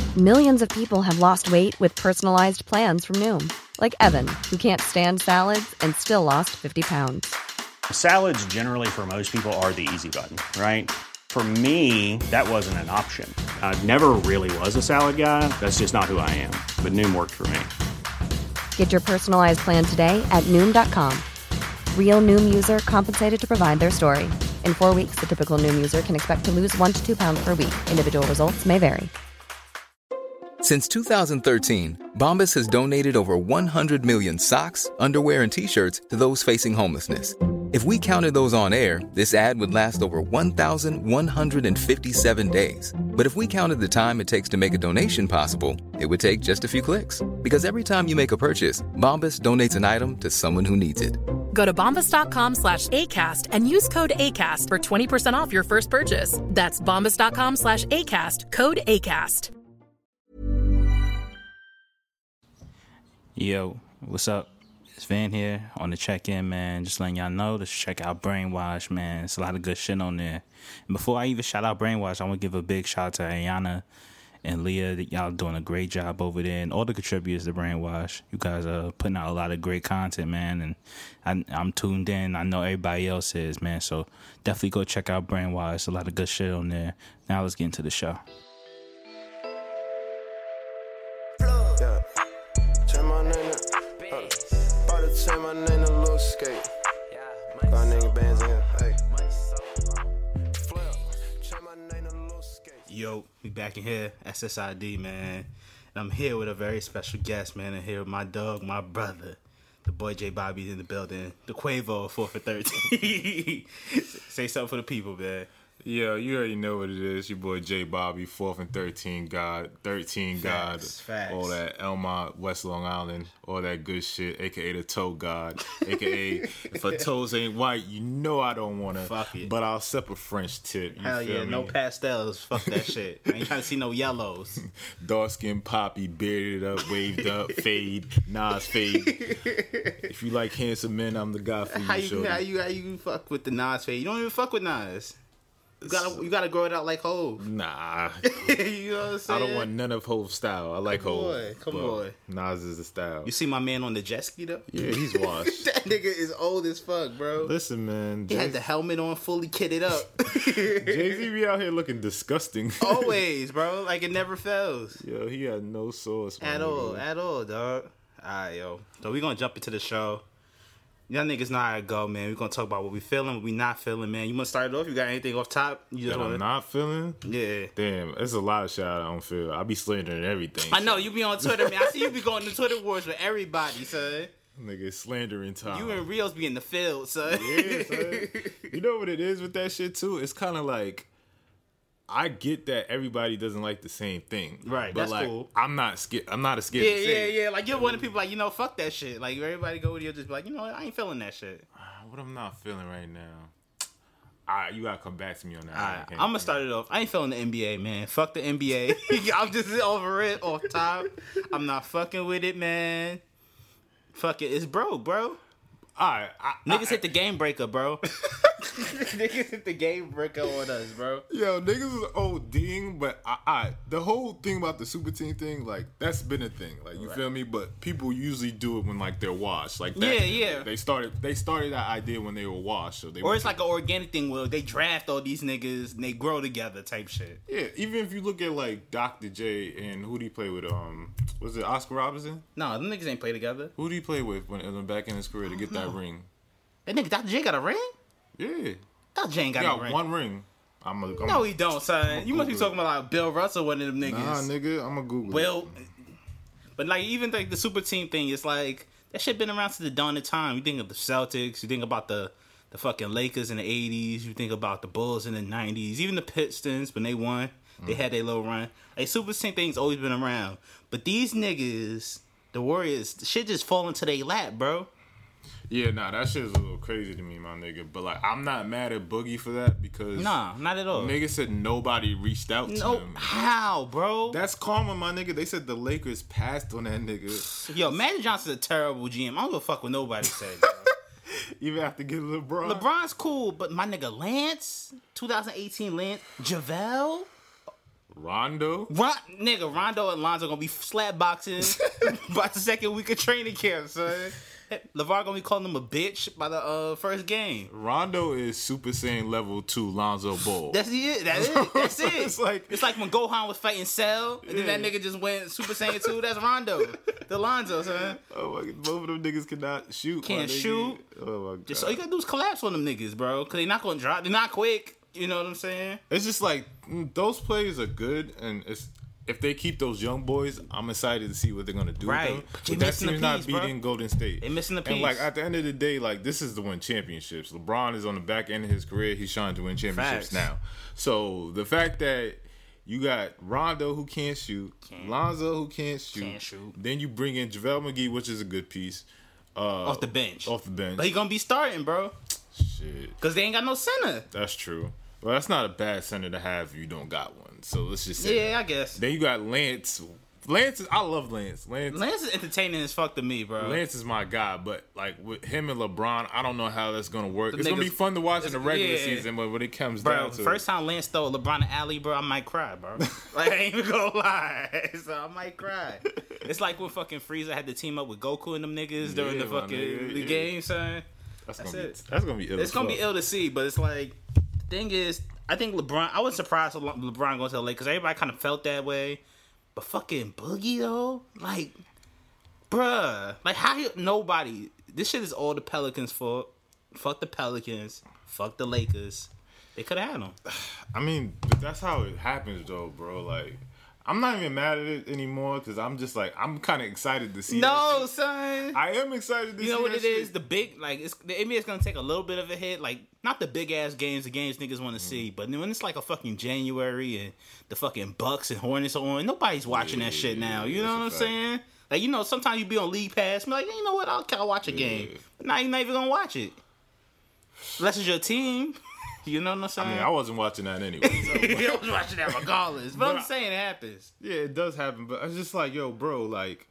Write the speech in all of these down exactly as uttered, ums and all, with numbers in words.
Millions of people have lost weight with personalized plans from Noom. Like Evan, who can't stand salads and still lost fifty pounds. Salads generally for most people are the easy button, right? For me, that wasn't an option. I never really was a salad guy. That's just not who I am. But Noom worked for me. Get your personalized plan today at Noom dot com. Real Noom user compensated to provide their story. In four weeks, the typical Noom user can expect to lose one to two pounds per week. Individual results may vary. Since two thousand thirteen, Bombas has donated over one hundred million socks, underwear, and T-shirts to those facing homelessness. If we counted those on air, this ad would last over one thousand one hundred fifty-seven days. But if we counted the time it takes to make a donation possible, it would take just a few clicks. Because every time you make a purchase, Bombas donates an item to someone who needs it. Go to bombas.com slash ACAST and use code ACAST for twenty percent off your first purchase. That's bombas.com slash ACAST, code ACAST. Yo, what's up? It's Van here on the check-in, man. Just letting y'all know to check out Brainwash, man. It's a lot of good shit on there. And before I even shout out Brainwash, I want to give a big shout out to Ayana and Leah. Y'all doing a great job over there. And all the contributors to Brainwash. You guys are putting out a lot of great content, man. And I, I'm tuned in. I know everybody else is, man. So definitely go check out Brainwash. A lot of good shit on there. Now let's get into the show. Yeah. Turn my name to, uh, about to turn my name to Lil Skate. Got nigga bands in here, hey. Flip, turn my name to Lil Skate. Yo, we back in here, S S I D, man. And I'm here with a very special guest, man. And here with my dog, my brother. The boy J Bobby's in the building. The Quavo, four for thirteen. Say something for the people, man. Yeah, you already know what it is. Your boy J Bobby, fourth and thirteen God, thirteen God, Facts, facts. all that Elmont, West Long Island, all that good shit, aka the Toe God, aka if her toes ain't white, you know I don't want to. Fuck it. But I'll sip a French tip. You Hell feel yeah, me? no pastels. Fuck that shit. I ain't trying to see no yellows. Dark skin poppy, bearded up, waved up, fade, Nas fade. If you like handsome men, I'm the guy for you. How you, shorty. how you how you fuck with the Nas fade? You don't even fuck with Nas. You gotta you gotta grow it out like Hov. Nah, You know what I'm saying? I don't want none of Hov's style. I like Come Hov. on, come but on. Nas is the style. You see my man on the jet ski though? Yeah, he's washed. That nigga is old as fuck, bro. Listen, man. He had the helmet on, fully kitted up. Jay-Z be out here looking disgusting. Always, bro. Like it never fails. Yo, he had no sauce. At my all, nigga. at all, dog. Alright, yo. So we gonna jump into the show. Y'all niggas know how it go, man. We gonna talk about what we feeling, what we not feeling, man. You wanna start it off? You got anything off top? You just That wanna... I'm not feeling? Yeah. Damn, there's a lot of shit I don't feel. I be slandering everything. I know, you be on Twitter, man. I see you be going to Twitter wars with everybody, son. Nigga, slandering time. You and Rios be in the field, son. Yeah, son. You know what it is with that shit, too? It's kind of like, I get that everybody doesn't like the same thing. Right, but that's like, cool. I'm not scared. I'm not a scared Yeah, to yeah, say. yeah. Like, you're one of the people like, you know, fuck that shit. Like, everybody go with you, just be like, you know what, I ain't feeling that shit. What I'm not feeling right now. Alright, you gotta come back to me on that. Alright, I I'm gonna start it off. I ain't feeling the N B A, man. Fuck the N B A. I'm just over it off top. I'm not fucking with it, man. Fuck it. It's broke, bro. Alright, I, Niggas I, hit the game breaker, bro. Niggas hit the game breaker on us, bro. Yo, niggas is ODing, but I, I the whole thing about the super team thing, like that's been a thing, like you Right. feel me. But people usually do it when like they're washed, like that, Yeah, yeah. They started they started that idea when they were washed, so they Or it's like an organic thing where they draft all these niggas and they grow together type shit. yeah. Even if you look at like Doctor J and who did he play with? Um, was it Oscar Robertson? No, them niggas ain't play together. Who did he play with when when back in his career to get that ring? That nigga Doctor J got a ring? Yeah, Doctor J ain't got, he a got ring. one ring. I'm a, I'm No, a, he don't, son. You must be Google talking about like Bill Russell, one of them niggas. Nah, nigga, I'm a Google. Well, but like even like the super team thing, it's like that shit been around since the dawn of time. You think of the Celtics, you think about the the fucking Lakers in the eighties, you think about the Bulls in the nineties, even the Pistons when they won, they had their little run. Like super team thing's always been around, but these niggas, the Warriors, the shit just fall into their lap, bro. Yeah, nah, that shit is a little crazy to me, my nigga. But like, I'm not mad at Boogie for that because Nah, not at all. nigga said nobody reached out to No, him. how, bro? That's karma, my nigga. They said the Lakers passed on that nigga. Yo, Magic Johnson's a terrible G M. I don't give a fuck what nobody said, bro. Even after getting LeBron. LeBron's cool, but my nigga Lance, twenty eighteen Lance, JaVale, Rondo? Ron, nigga, Rondo and Lonzo gonna be slap boxing by the second week of training camp, son. LeVar gonna be calling him a bitch by the uh, first game. Rondo is Super Saiyan level two Lonzo Ball. That's it. That's it. That's it. It's like it's like when Gohan was fighting Cell, and Yeah. then that nigga just went Super Saiyan two. That's Rondo, the Lonzo, son. Oh my god, both of them niggas cannot shoot. Can't my nigga. shoot. Oh my god. Just all you gotta do is collapse on them niggas, bro. Cause they not gonna drop. They're not quick. You know what I'm saying? It's just like mm, those players are good, and it's if they keep those young boys, I'm excited to see what they're gonna do Right. with them. But they But that missing the team's not piece, bro. beating Golden State. They missing the And like piece. at the end of the day, like this is to win championships. LeBron is on the back end of his career. He's trying to win championships Facts. now. So the fact that you got Rondo who can't shoot, Can't. Lonzo who can't shoot, Can't shoot. then you bring in JaVale McGee, which is a good piece. Uh, Off the bench. Off the bench. But he gonna be starting, bro. Shit. Cause they ain't got no center. That's true. Well, that's not a bad center to have if you don't got one. So let's just say Yeah, that. I guess. Then you got Lance. Lance is, I love Lance. Lance Lance is entertaining as fuck to me, bro. Lance is my guy, but like with him and LeBron, I don't know how that's gonna work. The It's gonna be niggas- fun to watch in the regular yeah. season, but when it comes Bro, down to first time Lance stole LeBron and Alley, bro, I might cry, bro. Like, I ain't even gonna lie. So I might cry. It's like when fucking Frieza had to team up with Goku and them niggas during Yeah, the my fucking nigga, the yeah. game, son. that's, that's gonna be it. that's gonna be ill. It's as gonna be fuck. ill to see, but it's like, the thing is, I think LeBron, I was surprised Le- LeBron going to the Lakers because everybody kind of felt that way. But fucking Boogie, though, like, bruh, like, how you, nobody, this shit is all the Pelicans' fault. Fuck the Pelicans. Fuck the Lakers. They could have had them. I mean, but that's how it happens, though, bro. Like, I'm not even mad at it anymore because I'm just like I'm kind of excited to see. No, that shit. son. I am excited to You see know what that it is? shit. The big, like, it's, the N B A is going to take a little bit of a hit. Like, not the big ass games, the games niggas want to see. But when it's like a fucking January and the fucking Bucks and Hornets are on, nobody's watching that shit now. You know what I'm that's a fact. saying? Like, you know, sometimes you be on League Pass, be like, you know what? I'll, I'll watch a game. But now you're not even going to watch it. Unless it's your team. You know what I'm saying? I mean, I wasn't watching that anyway. So. I was watching that regardless. But, But I'm I- saying it happens. Yeah, it does happen, but I was just like, yo, bro, like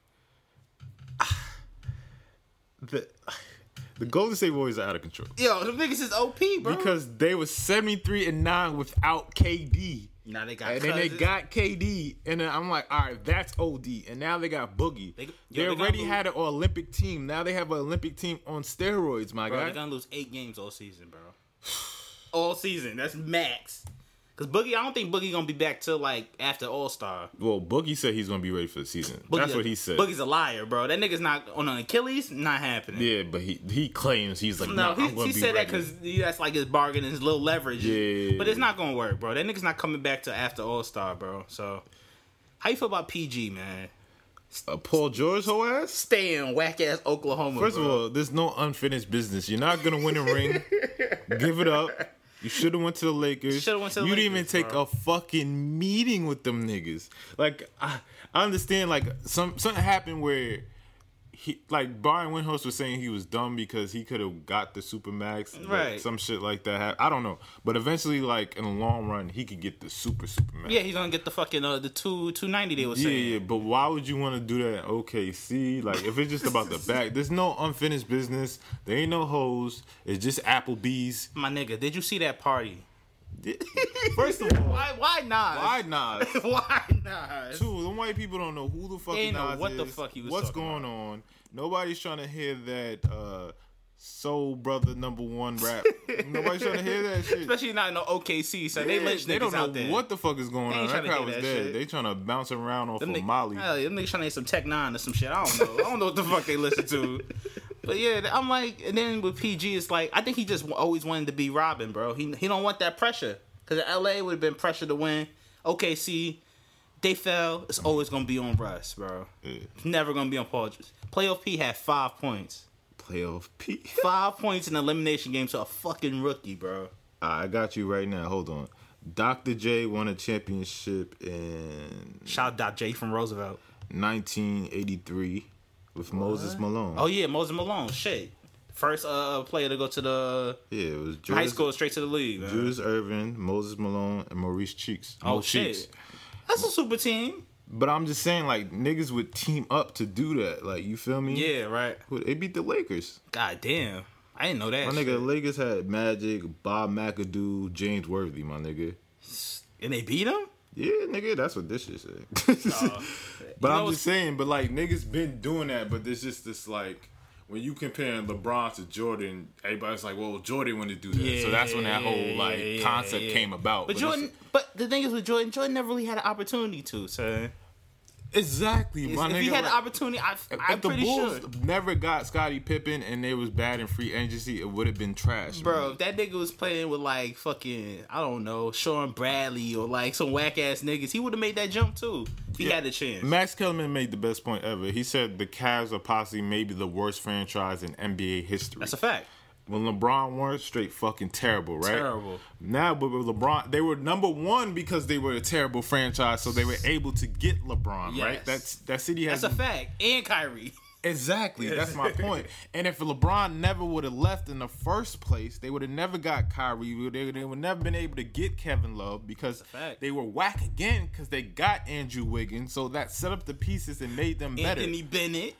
the the Golden State Warriors are out of control Yo, the niggas is O P, bro. because they were seventy-three and nine without K D, now they got and then they Cousins. got K D, and then I'm like, all right, that's O D, and now they got Boogie. They- yo, They, they gonna already lose- had an Olympic team. Now they have an Olympic team on steroids, my Bro, guy. they're gonna lose eight games all season, bro. All season. That's max. Cause Boogie, I don't think Boogie gonna be back till like after All Star. Well, Boogie said he's gonna be ready for the season. That's what he said. Boogie's a liar, bro. That nigga's not on an Achilles. Not happening. Yeah, but he he claims he's like, No, no, he, I'm gonna he be said that ready. because that's like his bargain and his little leverage. Yeah. But it's not gonna work, bro. That nigga's not coming back till after All Star, bro. So, how you feel about P G, man? uh, Paul George, whole ass. Stay in whack ass Oklahoma. First bro. of all, there's no unfinished business. You're not gonna win a ring. Give it up. You should have went to the Lakers. Shoulda went to the you didn't Lakers, even take bro. a fucking meeting with them niggas. Like I, I understand. Like some something happened where he, like Brian Windhorst was saying he was dumb because he could have got the Supermax. but Right. Some shit like that. hap- I don't know. But eventually, like in the long run, he could get the super Supermax. yeah, he's gonna get the fucking uh, the two two ninety they was Yeah, saying. yeah, but why would you want to do that? Okay, see, like if it's just about the back, there's no unfinished business. There ain't no hoes. It's just Applebee's. My nigga, did you see that party? First of all, Why? Why not? why not? Why not? Two, them white people don't know who the fuck They ain't know Nas what the is, fuck he was what's talking going about. on. Nobody's trying to hear that uh, Soul Brother number one rap. Nobody's trying to hear that shit. Especially not in the O K C, so they Yeah, let they niggas don't know out there. what the fuck is going They on. ain't That tryna crowd hear was that dead. shit. They trying to bounce around off Them of niggas- Molly. Hell, them niggas trying to hit some Tech Nine or some shit. I don't know. I don't know what the fuck they listen to. But yeah, I'm like, and then with P G, it's like I think he just always wanted to be Robin, bro. He he don't want that pressure because L A would have been pressure to win. O K C, they fell. It's always gonna be on Russ, bro. It's never gonna be on Paul George. Playoff P had five points. Playoff P. Five points in the elimination game to a fucking rookie, bro. I got you right now. Hold on. Doctor J won a championship in Shout out Jay from Roosevelt. nineteen eighty-three with Moses Malone. Oh yeah, Moses Malone. Shit. First uh player to go to the yeah, it was high Julius, school straight to the league, man. Julius Irvin, Moses Malone, and Maurice Cheeks. Oh Mo shit. Cheeks. That's a super team. But I'm just saying, like niggas would team up to do that. Like you feel me? Yeah, right. Who- They beat the Lakers. God damn. I didn't know that. My nigga, shit. the Lakers had Magic, Bob McAdoo, James Worthy. My nigga. And they beat him? Yeah, nigga, that's what this shit said. Uh, but you I'm know, just saying, but like niggas been doing that, but there's just this like when you comparing LeBron to Jordan, everybody's like, well, Jordan wanted to do that. Yeah, so that's when that whole like yeah, concept yeah. came about. But, but Jordan, but the thing is with Jordan, Jordan never really had an opportunity to, so. Exactly, my if nigga. he had like, an opportunity, I, if, I'm if the pretty Bulls sure. never got Scottie Pippen and they was bad in free agency, it would have been trash. Bro, man. if that nigga was playing with like fucking, I don't know, Sean Bradley or like some whack ass niggas, he would have made that jump too. If he Yeah. had a chance. Max Kellerman made the best point ever. He said the Cavs are possibly maybe the worst franchise in N B A history. That's a fact. When LeBron won, straight fucking terrible, right? Terrible. Now, but with LeBron, they were number one because they were a terrible franchise, so they were able to get LeBron, Yes. right? That's that city has That's a fact. And Kyrie. Exactly. That's my point. And if LeBron never would have left in the first place, they would have never got Kyrie. They, they would never been able to get Kevin Love because fact. they were whack again because they got Andrew Wiggins. So that set up the pieces and made them better. Anthony Bennett.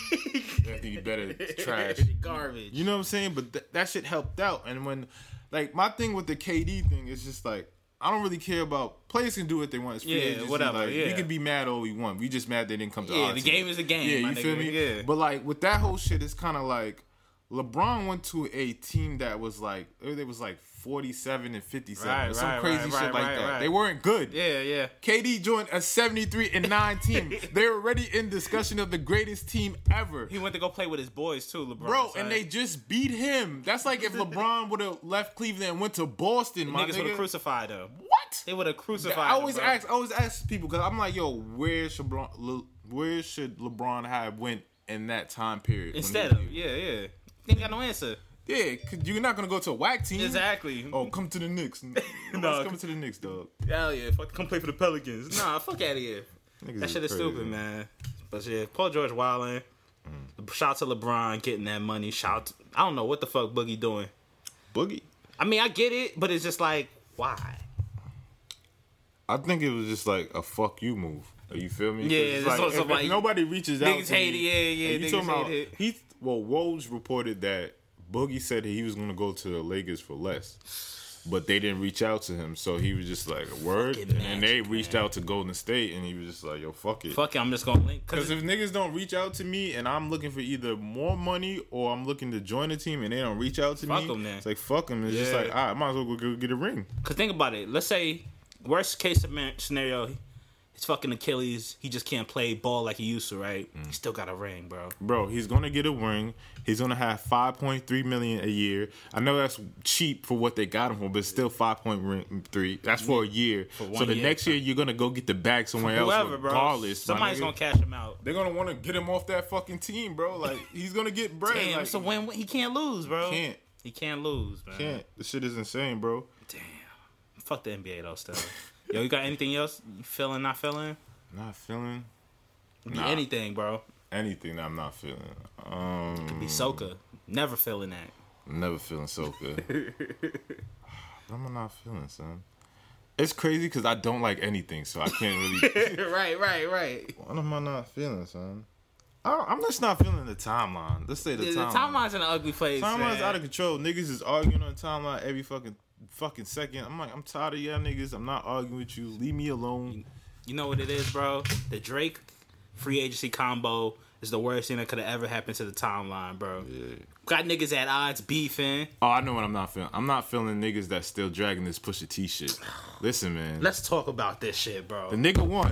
Anthony Bennett, trash. Garbage. You know what I'm saying? But th- that shit helped out. And when, like, my thing with the K D thing is just like, I don't really care about players can do what they want. It's free Yeah, agency. whatever, Like, yeah. We can be mad all we want. We just mad they didn't come to Yeah, our the team. game is a game, Yeah, my you feel nigga, me? yeah. But like with that whole shit, it's kind of like LeBron went to a team that was like it was like forty-seven and fifty-seven, Right, or some right, crazy right, shit right, like right, that. right. They weren't good. Yeah, yeah. K D joined a seventy-three and nine team. They were already in discussion of the greatest team ever. He went to go play with his boys too, LeBron. Bro, son. and they just beat him. That's like if LeBron would have left Cleveland and went to Boston, my niggas would nigga. have crucified him. What? They would have crucified I always him, bro. ask, I always ask people because I'm like, yo, where should LeBron, Le, where should LeBron have went in that time period? when Instead he- of, yeah, yeah. They ain't got no answer. yeah, 'cause you're not gonna go to a whack team. Exactly. Oh, come to the Knicks. No, No. coming to the Knicks, dog. Hell yeah, fuck, come play for the Pelicans. Nah, fuck out of here. Niggas That shit is crazy. stupid, man. But yeah, Paul George wildin'. Shout out to LeBron getting that money. Shout out to, I don't know what the fuck Boogie doing. Boogie. I mean, I get it, but it's just like, why? I think it was just like a fuck you move. You feel me? 'Cause Yeah, it's it's like, also if, like- if nobody reaches out Niggas to hate me, it, yeah, yeah, and you niggas talking about, hate it. He, well, Woj reported that Boogie said that he was going to go to the Lakers for less, but they didn't reach out to him, so he was just like, a word, Fucking and then they magic, reached man. out to Golden State, and he was just like, yo, fuck it. Fuck it, I'm just gonna link. Because if niggas don't reach out to me and I'm looking for either more money or I'm looking to join a team and they don't reach out to Fuck me, 'em then. it's like, fuck them. It's just Yeah. like, all right, I might as well go, go get a ring. Cause think about it. Let's say worst case scenario, it's fucking Achilles. He just can't play ball like he used to, right? Mm. He still got a ring, bro. Bro, he's gonna get a ring. He's gonna have five point three million a year. I know that's cheap for what they got him for, but it's still five point three. That's for a year. one So the year. next year you're gonna go get the bag somewhere else. Whoever, bro. Regardless, my Somebody's nigga. gonna cash him out. They're gonna want to get him off that fucking team, bro. Like he's gonna get bread. Damn, like, it's a win. He can't lose, bro. Can't. He can't lose, man. Can't. The shit is insane, bro. Damn. Fuck the N B A though, still. Yo, you got anything else? You feeling? Not feeling? Not feeling Be Nah. anything, bro. anything that I'm not feeling. Um, Be Soka. Never feeling that. Never feeling so good. What am I not feeling, son? It's crazy because I don't like anything, so I can't really. right, right, right. What am I not feeling, son? I don't, I'm just not feeling the timeline. Let's say the The, the timeline. timeline's in an ugly place. Timeline's man. out of control. Niggas is arguing on the timeline every fucking fucking second. I'm like, I'm tired of y'all niggas. I'm not arguing with you. Leave me alone. You know what it is, bro? The Drake free agency combo is the worst thing that could have ever happened to the timeline, bro. Yeah. Got niggas at odds beefing. Oh, I know what I'm not feeling. I'm not feeling niggas that still dragging this Pusha T shit. Listen, man. Let's talk about this shit, bro. The nigga won.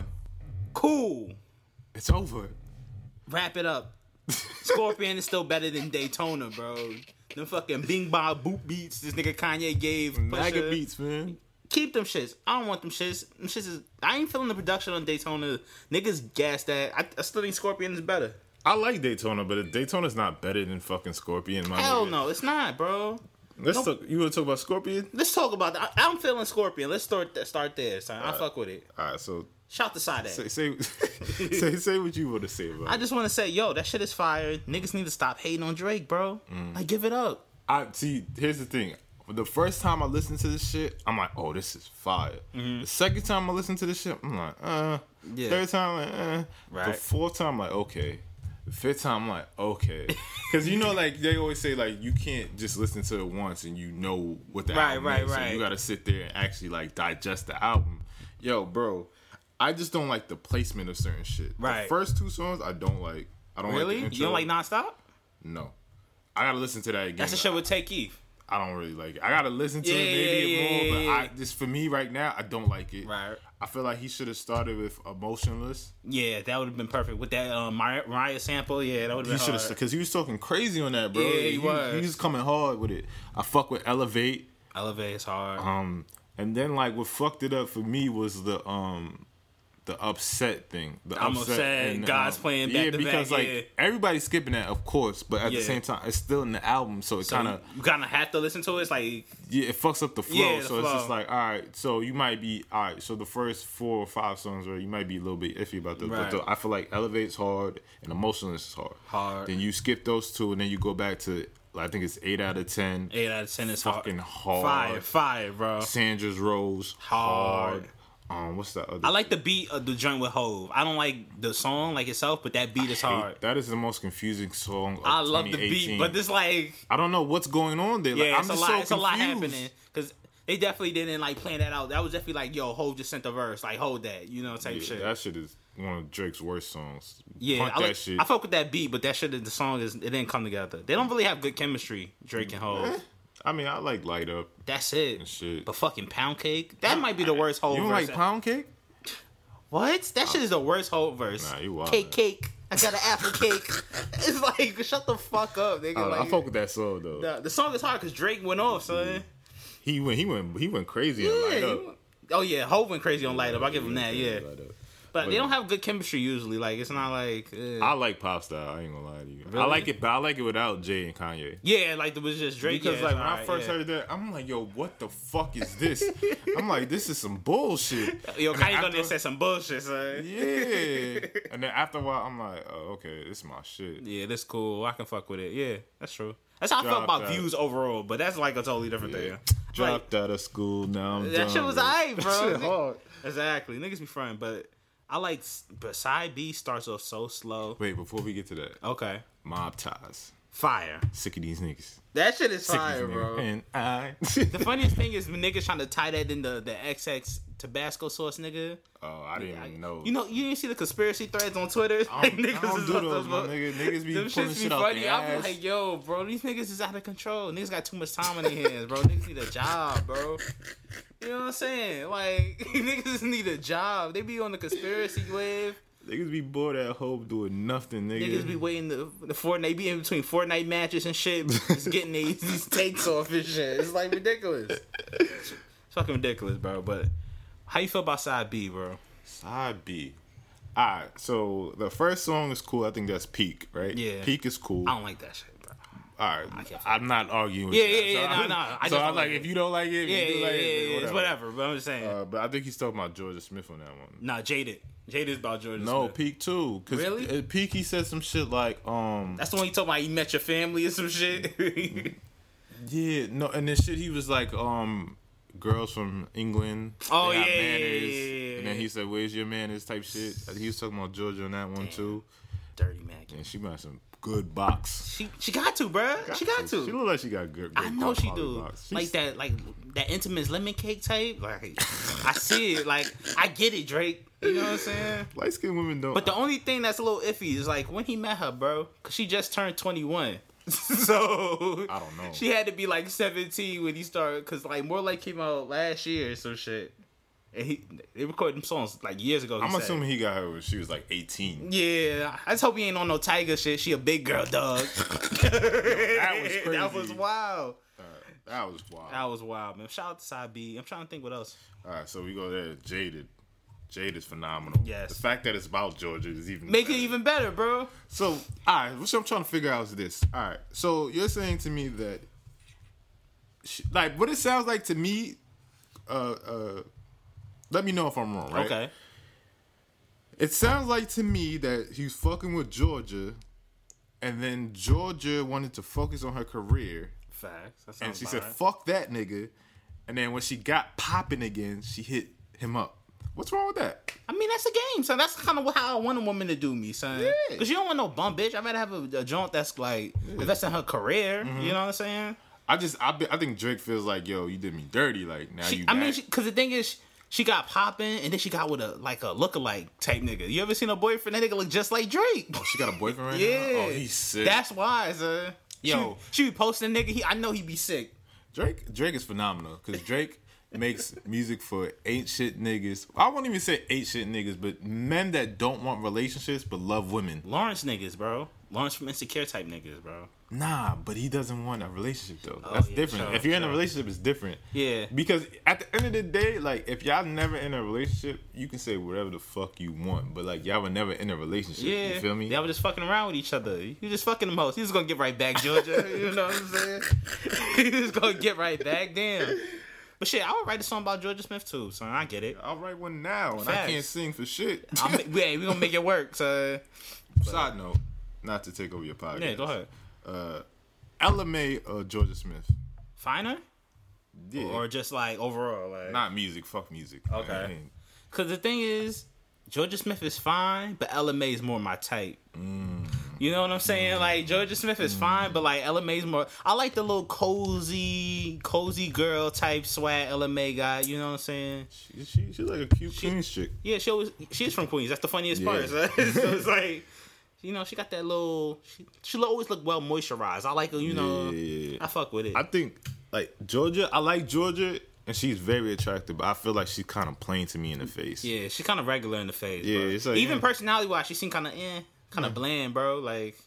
Cool. It's over. Wrap it up. Scorpion is still better than Daytona, bro. Them fucking bing bong boop beats this nigga Kanye gave. Mega Pusha. beats, man. Keep them shits. I don't want them shits. Them shits is. I ain't feeling the production on Daytona. Niggas gassed that. I, I still think Scorpion is better. I like Daytona, but Daytona's not better than fucking Scorpion. My Hell nigga. no, it's not, bro. Let's talk. You want to talk about Scorpion? Let's talk about that. I, I'm feeling Scorpion. Let's start th- start there, son. I fuck with it. All right, so Shout the side say say say, say what you want to say about I it. just want to say, yo, that shit is fire. Niggas need to stop hating on Drake, bro. Like, give it up. I see. Here's the thing. The first time I listened to this shit, I'm like, oh, this is fire. The second time I listened to this shit, I'm like, uh. Yeah. Third time, like, uh. The Right. fourth time, I'm like, okay. The fifth time, I'm like, okay. Because you know, like, they always say, like, you can't just listen to it once and you know what the Right, album right, is. So right. you got to sit there and actually, like, digest the album. Yo, bro, I just don't like the placement of certain shit. Right. The first two songs I don't like. I don't Really? like the You don't intro. like Nonstop? No. I gotta listen to that again. That's the show with Take Keith. I don't really like it. I gotta listen to Yeah, it maybe yeah, more, yeah, but yeah. I just for me right now, I don't like it. Right. I feel like he should have started with Emotionless. Yeah, that would have been perfect with that um, Mariah, Mariah sample. Yeah, that would He have should been have, hard. because he was talking crazy on that, bro. Yeah, he was. He was coming hard with it. I fuck with Elevate. Elevate is hard. Um, and then like what fucked it up for me was the um, the upset thing. The I'm upset, and, God's um, playing yeah, back to because back, like yeah. everybody's skipping that, of course, but at Yeah. the same time, it's still in the album, so it So kind of you kind of have to listen to it. It's like, yeah, it fucks up the flow. Yeah, the so it's just flow. like, all right, so you might be all right. So the first four or five songs, right, you might be a little bit iffy about those. Right. But the, I feel like Elevate's hard and Emotionless is hard. Hard. Then you skip those two, and then you go back to I think it's eight out of ten. eight out of ten is Fucking hard. hard. Fire, fire, bro. Sandra's Rose Hard. hard. Um, what's that other? I like the beat of the joint with Hove. I don't like the song like itself, but that beat is Hate- hard. That is the most confusing song. Of I love the twenty eighteen. beat, but this like, I don't know what's going on there. Like, yeah, I'm it's a just lot. so it's a lot confused. happening because they definitely didn't like plan that out. That was definitely like, yo, Hove just sent the verse, like hold that, you know, type Yeah, shit. that shit is one of Drake's worst songs. Yeah, Punt I, that like, shit. I fuck with that beat, but that shit, the song is it didn't come together. They don't really have good chemistry, Drake and Hove. I mean, I like Light Up. That's it. And shit. But fucking Pound Cake, that might be the worst Hove You don't verse. like Pound Cake? What? That shit is the worst Hove verse. Nah, you wild, Cake, man. cake. I got an apple cake. It's like, shut the fuck up, nigga. I, don't know, like, I fuck with that song though. the, the song is hard because Drake went off, son. He went, he went, he went crazy and Light Yeah, Up. he- oh yeah, Hove went crazy on Light Up. I'll give him that, yeah. Light Up. But they don't have good chemistry usually. Like it's not like eh. I like Pop Style. I ain't gonna lie to you. I Really? like it, but I like it without Jay and Kanye. yeah, like it was just Drake. Because yeah, like it's when I alright, first yeah. heard that, I'm like, yo, what the fuck is this? I'm like, this is some bullshit. Yo, And then Kanye gonna after- say some bullshit, son. Yeah. And then after a while, I'm like, oh, okay, this is my shit. Yeah, that's cool. I can fuck with it. Yeah, that's true. That's how I felt Drop about that. views overall, but that's like a totally different Yeah. thing. Dropped out of school, now I'm Like, that done, shit was bro. aight, bro. That shit hard. Exactly. Niggas be frontin', but I like, but side B starts off so slow. Wait, before we get to that, Okay. Mob Ties. Fire. Sick of these niggas. That shit is Sick of fire, these bro. niggas. And I. The funniest thing is when niggas trying to tie that in the, the X X Tabasco sauce, nigga. Oh, I didn't even know. You know, you didn't see the conspiracy threads on Twitter? I Like, don't, I don't is do on those, my bro. nigga. Niggas be Them pulling shits be shit out funny. their I be ass. like, yo, bro, these niggas is out of control. Niggas got too much time on their hands, bro. Niggas need a job, bro. You know what I'm saying? Like, niggas need a job. They be on the conspiracy wave. Niggas be bored at home doing nothing, nigga. Niggas be waiting the, the Fortnite, be in between Fortnite matches and shit, just getting these, these takes off and shit. It's like ridiculous. It's fucking ridiculous, bro. But how you feel about side B, bro? Side B. Alright, so the first song is cool. I think that's Peak, right? Yeah. Peak is cool. I don't like that shit, bro. Alright, can't- I'm not arguing with Yeah, you. yeah, yeah, So no, I'm- no, I so just I'm don't like, like if it. you don't like it, Yeah, if you yeah, like yeah, it, yeah, it's whatever. But I'm just saying. Uh, but I think he's talking about Georgia Smith on that one. nah, Jaded. Jaded's about Jordan No, Smith. Peak too. Cause Really? at Peak he said some shit like, um, That's the one he talking about. He met your family or some shit. yeah, no, and then shit he was like, um, girls from England. Oh, they got yeah, yeah, manners. yeah, yeah, And then yeah. he said, "Where's your manners?" type shit. I think he was talking about Georgia on that one too. Dirty Mac. And she got some good box. She she got to, bruh. She got She to. look like she got good. good I know she quality do. box. Like She's- that, like that Intimates lemon cake type. Like I see it. Like I get it, Drake. You know what I'm saying? Light skinned women don't. But the only thing that's a little iffy is like when he met her, bro, cause she just turned twenty-one. So I don't know. She had to be like seventeen when he started, cause like More Like came out last year or some shit. And he they recorded them songs like years ago. he I'm said. assuming he got her when she was like eighteen. Yeah, I just hope he ain't on no Tiger shit. She a big girl, dog. that was crazy. That was wild. That was wild. That was wild, man. Shout out to Side B. I'm trying to think what else. All right, so we go there. Jaded. Jade is phenomenal. Yes. The fact that it's about Georgia is even Make better. it even better, bro. So, all right, what I'm trying to figure out is this. All right, so you're saying to me that, she, like, what it sounds like to me, uh, uh, let me know if I'm wrong, right? Okay. It sounds like to me that he's fucking with Georgia, and then Georgia wanted to focus on her career, Facts. That and sounds she about said, right. fuck that nigga, and then when she got popping again, she hit him up. What's wrong with that? I mean, that's a game, son. That's kind of how I want a woman to do me, son. Yeah. Because you don't want no bum bitch. I'd rather have a, a joint that's like, invest in her career. Mm-hmm. You know what I'm saying? I just, I, be, I think Drake feels like, yo, you did me dirty. Like now She, you. I mean, back. because the thing is, She got popping, and then she got with a like a lookalike type nigga. You ever seen a boyfriend? That nigga look just like Drake. Oh, she got a boyfriend right yeah. now? Oh, he's sick. That's why, sir. Yo, she, she be posting nigga. He, I know he be sick. Drake Drake is phenomenal because Drake makes music for ain't shit niggas. I won't even say ain't shit niggas, but men that don't want relationships but love women. Lawrence niggas, bro. Lawrence from Insecure type niggas, bro. Nah, but he doesn't want a relationship though. Oh, That's yeah, different. sure, if you're in a sure. relationship, it's different. Yeah. Because at the end of the day, like if y'all never in a relationship, you can say whatever the fuck you want. But like y'all were never in a relationship. Yeah. You feel me? Y'all were just fucking around with each other. You just fucking them hoes. He's gonna get right back, Georgia. You know what I'm saying? He's gonna get right back. Damn. But shit, I would write a song about Georgia Smith too, son. I get it. I'll write one now, and Facts. I can't sing for shit. I'm, yeah, we gonna make it work, son. Side note, not to take over your podcast. Yeah, go ahead. Uh, Ella May or Georgia Smith? Finer? Yeah. Or just like overall, like Not music. Fuck music. Okay. I ain't- Cause the thing is, Georgia Smith is fine, but Ella May is more my type. Mm. You know what I'm saying? Like Georgia Smith is fine, but like Ella May's more. I like the little cozy, cozy girl type swag Ella May got. You know what I'm saying? She, she, she's like a cute Queens chick. Yeah, she always she's from Queens. That's the funniest Yeah. part. So, so it's like, you know, she got that little. She, she always look well moisturized. I like her. You know, Yeah, yeah, yeah. I fuck with it. I think like Georgia. I like Georgia, and she's very attractive. But I feel like she's kind of plain to me in the face. Yeah, she's kind of regular in the face. Yeah, bro. it's like, even yeah. personality wise, she seemed kind of eh, kind of bland, bro. Like,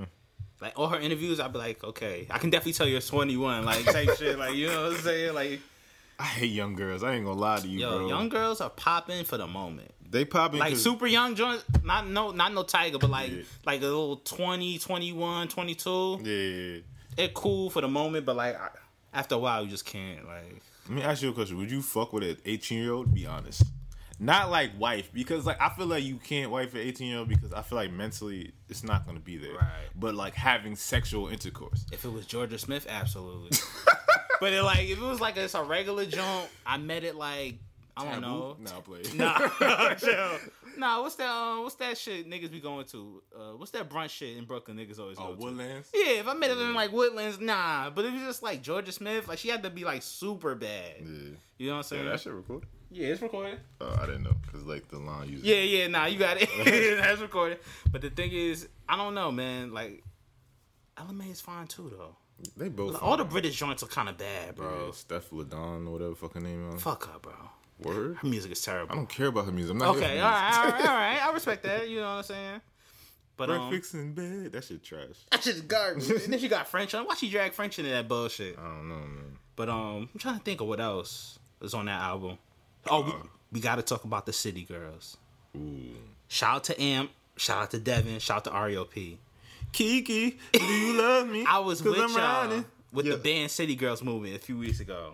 like all her interviews, I'd be like, okay, I can definitely tell you're twenty-one, like type shit, like you know what I'm saying, like. I hate young girls. I ain't gonna lie to you, Yo, bro. young girls are popping for the moment. They popping Like super young joints, not no, not no Tiger, but like Yeah. like a little twenty, twenty-one, twenty-two. Yeah. They're cool for the moment, but like I, after a while, you just can't. Like, Let me ask you a question. Would you fuck with an eighteen year old? Be honest. Not like wife, because like I feel like you can't wife an eighteen year old because I feel like mentally it's not gonna be there. Right. But like having sexual intercourse. if it was Georgia Smith, absolutely. But it, like if it was like it's a regular joint, I met it like I don't know. Nah, play. Nah, chill. Nah, what's that? Uh, what's that shit niggas be going to? Uh, what's that brunch shit in Brooklyn niggas always Oh, go to? Woodlands? Yeah, if I met it in like Woodlands, nah. But it was just like Georgia Smith, like she had to be like super bad. Yeah. You know what I'm saying? Yeah, that shit record. Yeah, it's recorded. Oh, I didn't know because like the line uses. Yeah, yeah, nah, you got it. That's recorded. But the thing is, I don't know, man. Like, Ella May is fine too, though. They both. Like, all the fine. British joints are kind of bad, Yeah, bro. Steph Ladon or whatever fucking name is. Fuck her, bro. Word. Her music is terrible. I don't care about her music. I'm not here Okay, for all music. right, all right, all right. I respect that. You know what I'm saying? But um, Breakfast in bed. That shit trash. that shit's garbage. And then she got French on. Why she drag French into that bullshit? I don't know, man. But um, I'm trying to think of what else is on that album. Oh, we, we got to talk about the City Girls. Ooh. Shout out to Amp. Shout out to Devin. Shout out to R E O P. Kiki, do you love me? I was 'Cause with I'm y'all riding. with Yeah. the band City Girls movement a few weeks ago.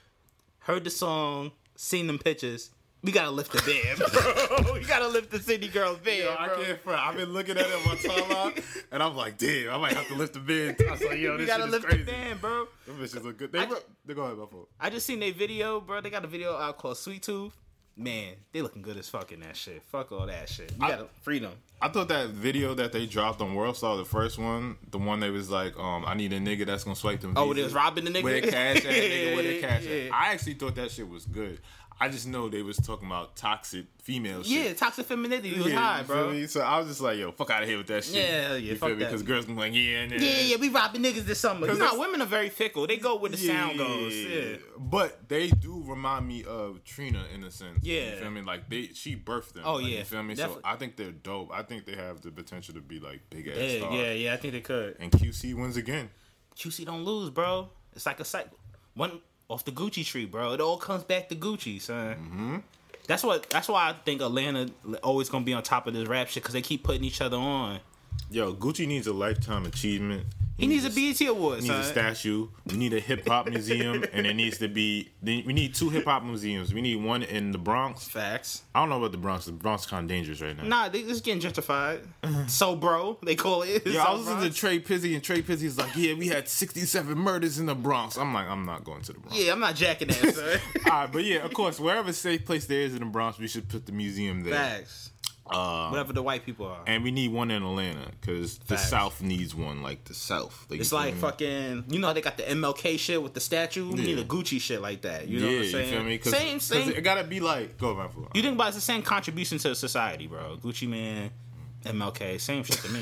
Heard the song, seen them pictures. We gotta lift the band, bro. We gotta lift the City Girls band, Yo, I bro. can't front. I've been looking at it on my timeline, and I'm like, damn, I might have to lift the bed. I was like, yo, We this gotta shit is lift crazy. the band, bro. Them bitches look good. They, I look, ju- they go ahead, my fault. I just seen their video, bro. They got a video out called Sweet Tooth. Man, they looking good as fuck in that shit. Fuck all that shit. You I- gotta freedom. I thought that video that they dropped on World Star, the first one, the one that was like, um, I need a nigga that's gonna swipe them. Oh, visas it was robbing the nigga? with a cash ass nigga with a cash Yeah, ass. yeah. I actually thought that shit was good. I just know they was talking about toxic female shit. Yeah, toxic femininity was Yeah, high, you feel bro. me? So I was just like, yo, fuck out of here with that shit. Yeah, yeah, you fuck feel me? that. Because girls gonna be like, yeah, and Yeah, yeah, we robbing niggas this summer. You 'Cause know, it's- women are very fickle. They go where the sound goes. Yeah. But they do remind me of Trina in a sense. Yeah. You feel me? Like they she birthed them. Oh, Like, yeah, You feel me? definitely. So I think they're dope. I think they have the potential to be like big ass Yeah, stars. yeah, yeah, I think they could. And Q C wins again. Q C don't lose, bro. It's like a cycle. One off the Gucci tree, bro. It all comes back to Gucci, son. Mm-hmm. That's what. That's why I think Atlanta always gonna be on top of this rap shit because they keep putting each other on. Yo, Gucci needs a lifetime achievement. He needs a B E T award, Needs son. a statue. We need a hip hop museum, and it needs to be. We need two hip hop museums. We need one in the Bronx. Facts. I don't know about the Bronx. The Bronx is kind of dangerous right now. Nah, they just getting gentrified. So, bro, they call it. Yeah, So I was listening bro. to Trey Pizzy, and Trey Pizzy's like, "Yeah, we had sixty-seven murders in the Bronx." I'm like, I'm not going to the Bronx. Yeah, I'm not jacking that, son. All right, but yeah, of course, wherever safe place there is in the Bronx, we should put the museum there. Facts. Um, Whatever the white people are. And we need one in Atlanta because the Facts. South needs one, like the South. Like, It's you feel like me? fucking, you know how they got the M L K shit with the statue? We Yeah. need a Gucci shit like that. You know yeah, what I'm saying? you feel me? Cause, same, 'cause same. it gotta be like, go man. You think about it's the same contribution to society, bro. Gucci Man, M L K, same shit to me.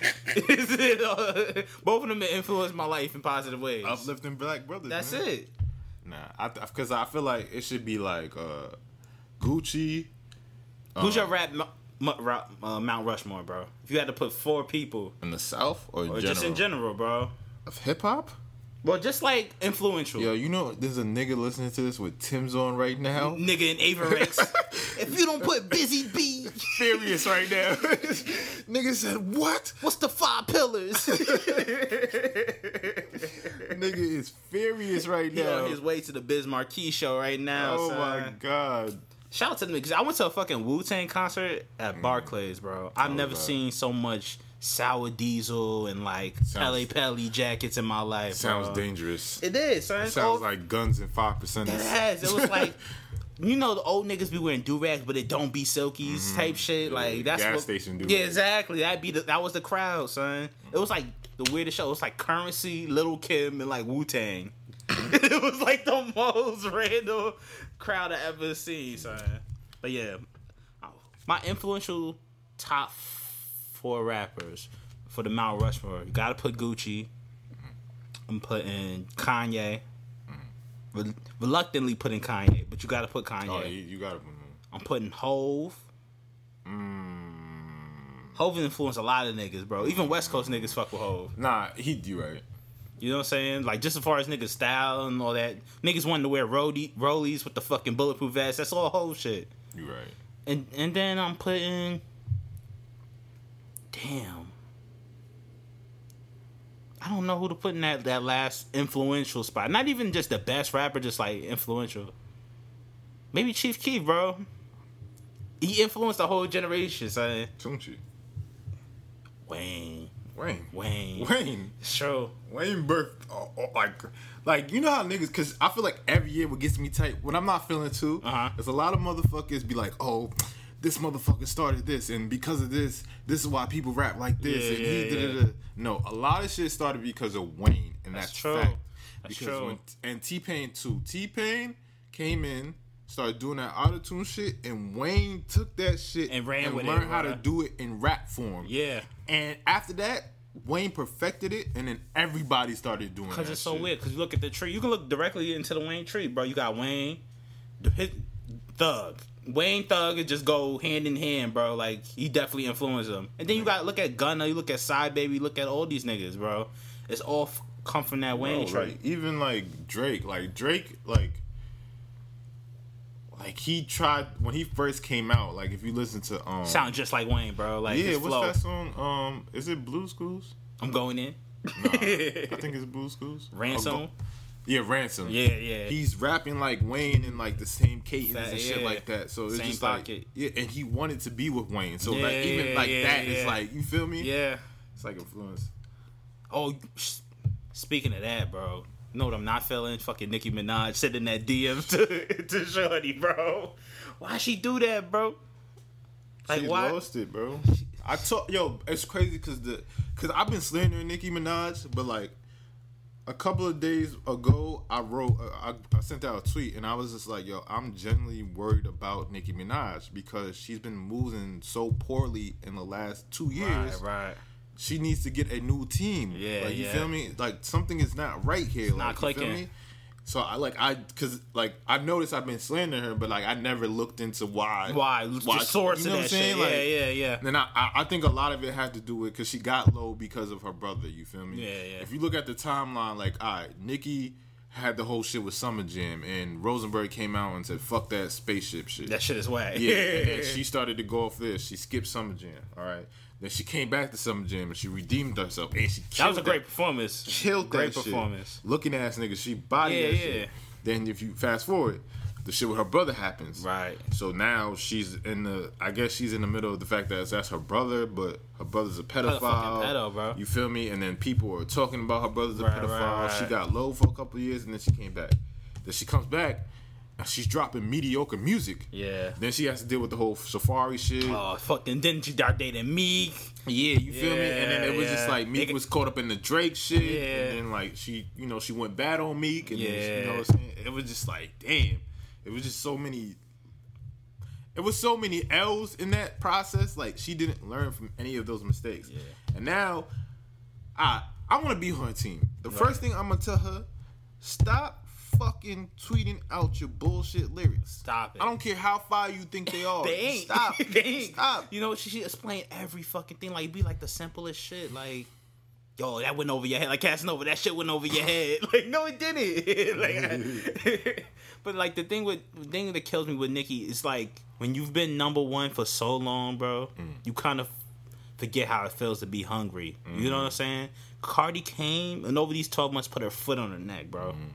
Both of them influenced my life in positive ways. Uplifting black brothers. That's man. it. Nah, I because I feel like it should be like uh, Gucci. Who's your rap m- m- rap, uh, Mount Rushmore, bro? If you had to put four people, In the South or, or general? just in general, bro. Of hip hop? Well, just like influential. Yo, you know there's a nigga listening to this with Tim's on right now. Nigga in Averex. If you don't put Busy B, Furious right now. Nigga said, what? what's the five pillars? Nigga is furious right He now. on his way to the Biz Marquee show right now. Oh son. my god. Shout out to them because I went to a fucking Wu-Tang concert at Barclays, bro. I've Oh, never God. seen so much Sour Diesel and like Sounds- Pele Pele jackets in my life. Sounds bro. dangerous. It is, son. It sounds Oh, like guns and five percent. it has. It was like, you know, the old niggas be wearing do-rags, but it don't be silkies type shit. Like that's gas what, station Yeah, do-rags. exactly. That be the, that was the crowd, son. It was like the weirdest show. It was like Currency, Little Kim, and like Wu-Tang. It was like the most random crowd I ever seen, son. But yeah, my influential top four rappers for the Mount Rushmore. You gotta put Gucci. I'm putting Kanye. Re- reluctantly putting Kanye, but you gotta put Kanye. Oh, you, you gotta put him. I'm putting Hove. Hove influenced a lot of niggas, bro. Even West Coast niggas fuck with Hove. Nah, he you right. You know what I'm saying? Like, just as far as niggas style and all that. Niggas wanting to wear roadie, rollies with the fucking bulletproof vest. That's all Hove shit. You right. And and then I'm putting... Damn. I don't know who to put in that, that last influential spot. Not even just the best rapper, just like influential. Maybe Chief Keef, bro. He influenced the whole generation, son. Tunchi. Wayne. Wayne. Wayne. Wayne. Sure. Wayne birthed oh, oh, like, like you know how niggas, cause I feel like every year what gets me tight when I'm not feeling too. Uh-huh. There's a lot of motherfuckers be like, oh, this motherfucker started this, and because of this, this is why people rap like this. Yeah, and yeah, he yeah. da-da-da. No, a lot of shit started because of Wayne, and that's, That's true. fact. That's because true. when and T Pain too. T Pain came in, started doing that autotune shit, and Wayne took that shit And ran with it, learned how to bruh. do it in rap form. Yeah. And after that, Wayne perfected it, and then everybody started doing it. Because it's so weird. Because you look at the tree. You can look directly into the Wayne tree, bro. You got Wayne, the hit, Thug. Wayne, Thug, and just go hand in hand, bro. Like, he definitely influenced them. And then you got to look at Gunna. You look at Side Baby. Look at all these niggas, bro. It's all f- come from that Wayne tree. Like, even like Drake, like Drake, like, like he tried when he first came out. Like, if you listen to um, Sound just like Wayne, bro. Like, yeah, his what's flow. that song? Um, is it Blue Schools? I'm going in. Nah, I think it's Blue Schools. Ransom? Oh, go- yeah, Ransom. Yeah, yeah. He's rapping like Wayne in like the same cadence That- and shit yeah. like that. So it's Same just pocket. like yeah, and he wanted to be with Wayne. So Yeah, like even like yeah, that is yeah. like you feel me? Yeah. It's like influence. Oh, sh- speaking of that, bro. You know what I'm not feeling? Fucking Nicki Minaj sending that D M to, to Shorty, bro. Why she do that, bro? Like, She why? lost it, bro. I told yo, it's crazy because the because I've been slandering Nicki Minaj, but like a couple of days ago, I wrote, uh, I, I sent out a tweet, and I was just like, yo, I'm genuinely worried about Nicki Minaj because she's been moving so poorly in the last two years. Right, right. She needs to get a new team. Yeah, like you yeah. feel me? Like something is not right here. Like, not you feel clicking. me? So I like I because like I noticed I've been slandering her, but like I never looked into why. Why? The source you know of what that I'm saying? shit. Like, yeah, yeah, yeah. then I, I I think a lot of it had to do with because she got low because of her brother. You feel me? Yeah, yeah. If you look at the timeline, like, all right, Nicki had the whole shit with Summer Jam, and Rosenberg came out and said, "Fuck that spaceship shit." That shit is whack. Yeah, and then she started to go off this. She skipped Summer Jam. All right. Then she came back to Summer Jam and she redeemed herself. And she That was a killed great performance. Killed Great that performance. shit. Looking ass nigga, she bodied Yeah, that yeah. shit. Then if you fast forward, the shit with her brother happens. Right. So now she's in the. I guess she's in the middle of the fact that that's her brother, but her brother's a pedophile. fucking pedo, bro. You feel me? And then people are talking about her brother's a Right, pedophile. right, right. She got low for a couple of years and then she came back. Then she comes back. she's dropping mediocre music. Yeah. Then she has to deal with the whole Safari shit. Oh, fucking. Then she started dating Meek. Yeah, you feel Yeah, me? And then it was just yeah. like Meek Nigga- was caught up in the Drake shit. Yeah. And then like she, you know, she went bad on Meek. And then, she- you Yeah. know what I'm saying? It was just like, damn. It was just so many. It was so many L's in that process. Like she didn't learn from any of those mistakes. Yeah. And now, I I want to be on her team. The first thing I'm gonna tell her, stop fucking tweeting out your bullshit lyrics. Stop it. I don't care how far you think they are. They ain't. Stop. they ain't. Stop. You know, she should explain every fucking thing. Like, be like the simplest shit. Like, yo, that went over your head. Like, Casanova, that shit went over your head. Like, no, it didn't. like, but, like, the thing with the thing that kills me with Nicki is, like, when you've been number one for so long, bro, mm. you kind of forget how it feels to be hungry. Mm. You know what I'm saying? Cardi came, and over these twelve months, put her foot on her neck, bro. Mm.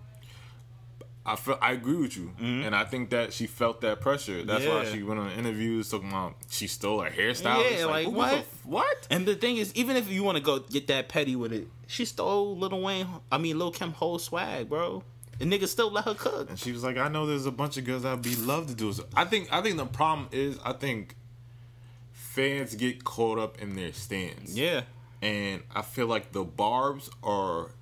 I feel, I agree with you, mm-hmm. and I think that she felt that pressure. That's yeah. why she went on interviews talking about she stole her hairstyle. Yeah, like, like what? The, what? And the thing is, even if you want to go get that petty with it, she stole Lil Wayne. I mean, Lil Kim whole swag, bro. And niggas still let her cook. And she was like, "I know there's a bunch of girls that'd be love to do it." I think, I think the problem is, I think fans get caught up in their stands. Yeah, and I feel like the barbs are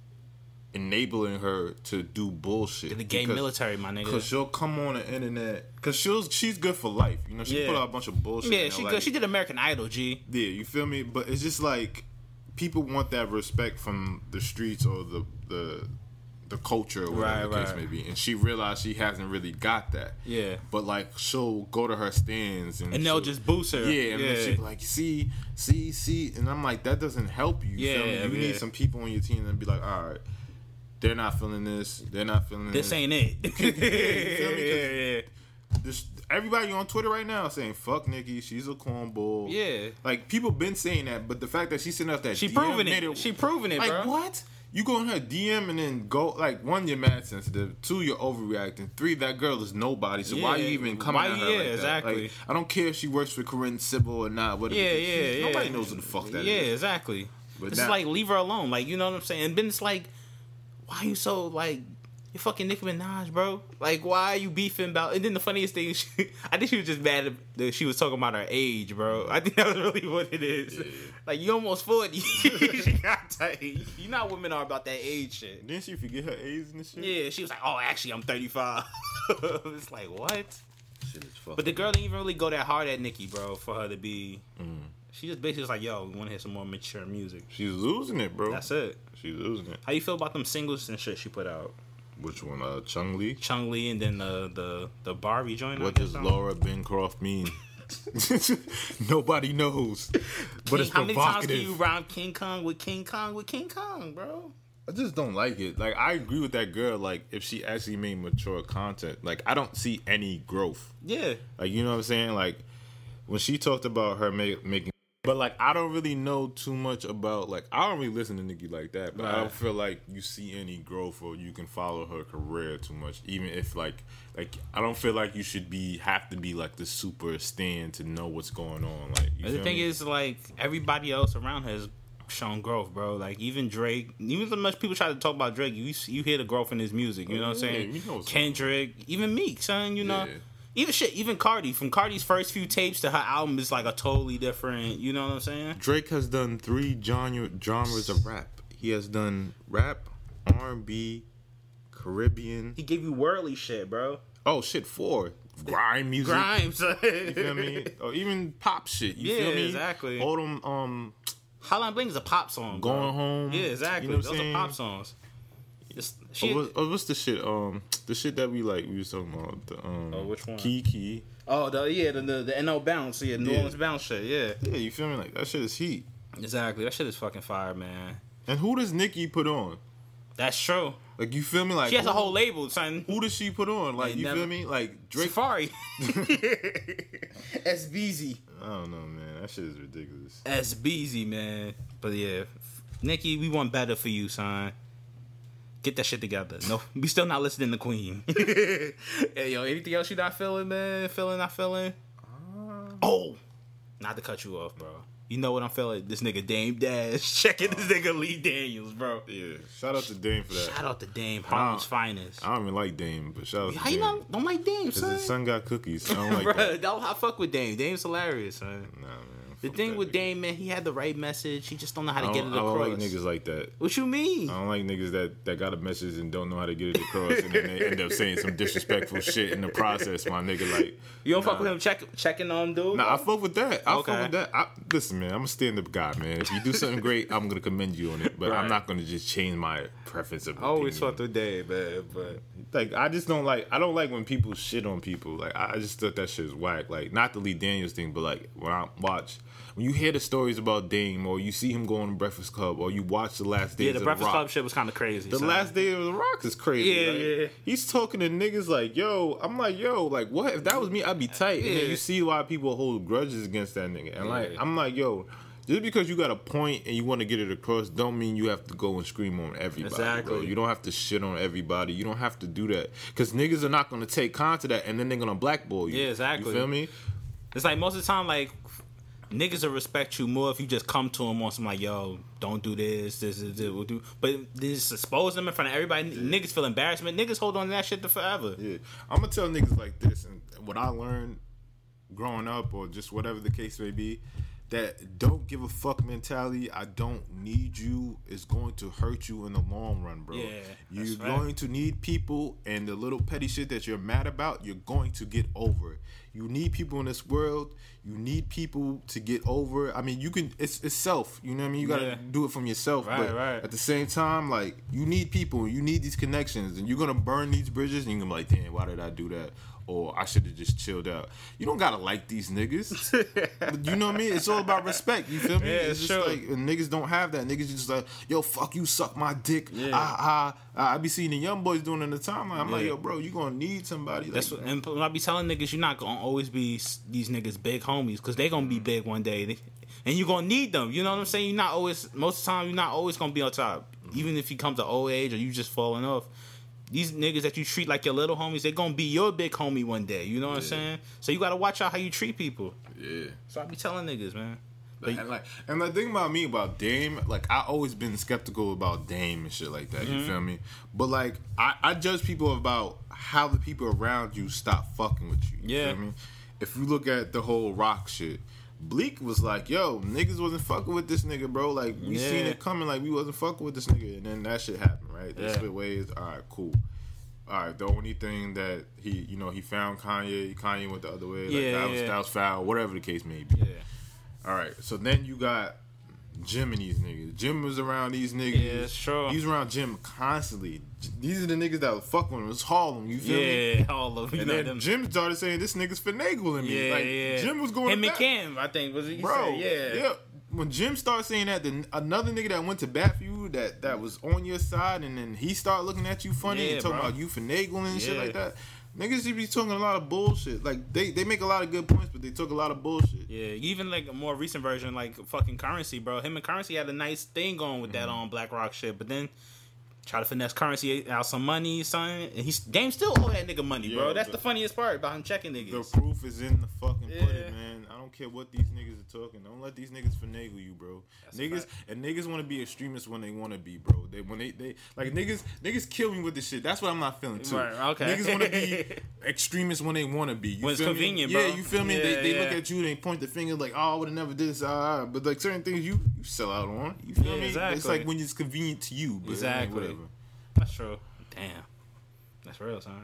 enabling her to do bullshit. The gay because, military, my nigga. Because she'll come on the internet. Because she'll she's good for life. You know, she yeah. put out a bunch of bullshit. Yeah, she good. She did American Idol, G. Yeah, you feel me? But it's just like people want that respect from the streets or the the the culture or whatever right, the case right. may be. And she realized she hasn't really got that. Yeah. But like she'll go to her stands and, and they'll just boost her. Yeah, and yeah. then she'll be like, see, see, see. And I'm like, that doesn't help you. Yeah, feel me? You yeah. need some people on your team and be like, all right, they're not feeling this. They're not feeling this. This ain't it. yeah, you feel me? Yeah, yeah. This, everybody on Twitter right now is saying, fuck Nicki, she's a cornball. Yeah. Like, people been saying that, but the fact that she's sitting up that she D M proving it. it. She proving it, like, bro. Like, what? You go in her D M and then go, like, one, you're mad sensitive. Two, you're overreacting. Three, that girl is nobody. So yeah. why are you even coming why, at her yeah, like that? exactly. Like, I don't care if she works for Corinne Sybil or not. Whatever. Yeah, yeah, yeah. Nobody knows who the fuck that yeah, is. Yeah, exactly. But it's now, like, leave her alone. Like, you know what I'm saying? And then it's like, why are you so, like, you fucking Nicki Minaj, bro? Like, why are you beefing about... And then the funniest thing, she, I think she was just mad that she was talking about her age, bro. I think that was really what it is. Yeah. Like, you almost forty. She got tight. You know how women are about that age shit. Didn't she forget her age and shit? Yeah, she was like, oh, actually, I'm thirty-five. It's like, what? Shit is fucking but the girl didn't even really go that hard at Nicki, bro, for her to be... Mm. She just basically was like, yo, we want to hear some more mature music. She's losing it, bro. That's it. She's losing it. How you feel about them singles and shit she put out? Which one? Uh, Chung Lee? Chung Lee and then the the, the Barbie joint. What does Laura Bancroft mean? Nobody knows. King, but it's how many times can provocative. you rhyme King Kong with King Kong with King Kong, bro? I just don't like it. Like, I agree with that girl. Like, if she actually made mature content, like, I don't see any growth. Yeah. Like, you know what I'm saying? Like, when she talked about her make, making... But, like, I don't really know too much about... Like, I don't really listen to Nicki like that. But right. I don't feel like you see any growth or you can follow her career too much. Even if, like... Like, I don't feel like you should be... Have to be, like, the super stan to know what's going on. Like, you the thing me? is, like, everybody else around her has shown growth, bro. Like, even Drake... Even as much people try to talk about Drake, you you hear the growth in his music. You know what I'm saying? Yeah, know Kendrick. Even Meek, son, you know... Yeah. Even shit, even Cardi. From Cardi's first few tapes to her album is like a totally different, you know what I'm saying? Drake has done three genre, genres of rap. He has done rap, R and B, Caribbean. He gave you worldly shit, bro. Oh, shit, four. Grime music. Grime, son. You feel me? Or even pop shit. You yeah, feel me? exactly. Hold them, um... Hotline Bling is a pop song, bro. Going Home. Yeah, exactly. You know what Those saying? are pop songs. It's, she, oh, what, oh, what's the shit? Um, the shit that we like. We was talking about. The, um, oh, which one? Kiki. Oh, the yeah, the the, the N O bounce, yeah, New Yeah. Orleans bounce shit, yeah. Yeah, you feel me? Like that shit is heat. Exactly, that shit is fucking fire, man. And who does Nicki put on? That's true. Like, you feel me? Like, she has who, a whole label, son. Who does she put on? Like, They you never- feel me? Like Drake. Safari. S B Z. I don't know, man. That shit is ridiculous. S B Z, man. But yeah, Nicki, we want better for you, son. Get that shit together. No, we still not listening to Queen. Hey, yo, anything else you not feeling, man? Feeling, not feeling? Uh, oh, Not to cut you off, bro. You know what I'm feeling? This nigga Dame Dash checking this nigga Lee Daniels, bro. Yeah, shout out to Dame for that. Shout out to Dame, Harlem's finest. I don't even like Dame, but shout out How to you Dame. don't, don't like Dame, Because son? his son got cookies. I don't like Bruh, that. don't I fuck with Dame. Dame's hilarious, son. Nah, man. The fuck thing that with nigga. Dame, man, he had the right message. He just don't know how to I get don't, it I don't across. like niggas like that. What you mean? I don't like niggas that, that got a message and don't know how to get it across, and then they end up saying some disrespectful shit in the process. My nigga, like You don't nah. fuck with him check, checking on dude? Nah, I fuck with that. I Okay. fuck with that. I, listen, man, I'm a stand-up guy, man. If you do something great, I'm gonna commend you on it, but I'm Right. not gonna just change my preference of I always opinion. fuck with Dame, man, but Like, I just don't like. I don't like when people shit on people. Like, I I just thought that shit was whack. Like, not the Lee Daniels thing, but like when I watch, when you hear the stories about Dame, or you see him go on the Breakfast Club, or you watch the last days yeah, the of Breakfast the Rock. Club shit was kind of crazy. The son. last day of the Rock is crazy. Yeah, like, yeah. He's talking to niggas like, yo, I'm like, yo, like, what? If that was me, I'd be tight. And then Yeah. you see why people hold grudges against that nigga. And like, Yeah. I'm like, yo, just because you got a point and you want to get it across, don't mean you have to go and scream on everybody. Exactly. Bro. You don't have to shit on everybody. You don't have to do that. Because niggas are not going to take con to that and then they're going to blackball you. Yeah, exactly. You feel me? It's like most of the time, like niggas will respect you more if you just come to them on some like, yo, don't do this, this is this, we'll do. But just expose them in front of everybody. Niggas feel embarrassment. Niggas hold on to that shit to forever. Yeah. I'm going to tell niggas like this, and what I learned growing up, or just whatever the case may be, that don't give a fuck mentality, I don't need you, is going to hurt you in the long run, bro. Yeah, you're that's right. going to need people, and the little petty shit that you're mad about, you're going to get over it. You need people in this world. You need people to get over it. I mean, you can, it's, it's self, you know what I mean? You got to Yeah. do it from yourself. Right, but right. at the same time, like, you need people, you need these connections, and you're going to burn these bridges, and you're going to be like, damn, why did I do that? Or I should have just chilled out. You don't gotta like these niggas. But you know what I mean? It's all about respect. You feel me? Yeah, it's it's just true. like and niggas don't have that. Niggas just like, yo, fuck you, suck my dick. Yeah. Ah, ah, ah. I be seeing the young boys doing it in the timeline. I'm like, Yeah. yo, bro, you gonna need somebody. Like, That's what, and when I be telling niggas, you're not gonna always be s- these niggas big homies because they gonna be big one day, They- and you gonna need them. You know what I'm saying? You're not always. Most of the time, you're not always gonna be on top. Even if you come to old age or you just falling off. These niggas that you treat like your little homies, they gonna be your big homie one day. You know what I'm saying? So you gotta watch out how you treat people. yeah. So I be telling niggas, man. Like, and like, and the thing about me about Dame, like I always been skeptical about Dame and shit like that. Mm-hmm. You feel me? But like, I, I judge people about how the people around you stop fucking with you. You Yeah. feel me? If you look at the whole Rock shit, Bleak was like, yo, niggas wasn't fucking with this nigga, bro. Like we Yeah. seen it coming, like we wasn't fucking with this nigga, and then that shit happened, right? They Yeah. split ways. All right, cool. All right, the only thing that he, you know, he found Kanye. Kanye went the other way. Like, Yeah, that was yeah. that was foul. Whatever the case may be. yeah. All right, so then you got Jim and these niggas. Jim was around these niggas. Yeah, it's true. He was around Jim constantly. These are the niggas that was fucking with him. It was Harlem. You feel me? Yeah, all of them. And You know then them. Jim started saying this nigga's finagling me. Yeah, like, yeah. Jim was going Him to and bat. Kim, I think was it? He Bro, said, yeah, yeah. When Jim started saying that, then another nigga that went to bat for you, that, that was on your side, and then he started looking at you funny Yeah, and talking bro. about you finagling and shit Yeah. like that. Niggas should be talking a lot of bullshit. Like, they, they make a lot of good points, but they talk a lot of bullshit. Yeah, even like a more recent version, like fucking Currency, bro. Him and Currency had a nice thing going with that on Black Rock shit, but then try to finesse Currency out some money, son. And he's Game still owe that nigga money, bro. Yeah, That's the- the funniest part about him checking The niggas. proof is in the fucking Yeah. pudding, man. I don't care what these niggas are talking. Don't let these niggas finagle you, bro. That's a niggas fact. and niggas want to be extremists when they want to be, bro. They when they they like niggas niggas kill me with this shit. That's what I'm not feeling too. Right, okay. Niggas want to be extremists when they want to be. You When it's feel convenient, me? bro. Yeah, you feel me? they Yeah, they look yeah. at you, they point the finger like, oh, I would have never did this. Ah, ah. But like certain things you you sell out on. You feel Yeah, me? It's exactly. like when it's convenient to you. But Exactly. exactly. Whatever. That's true. Damn, that's real, son.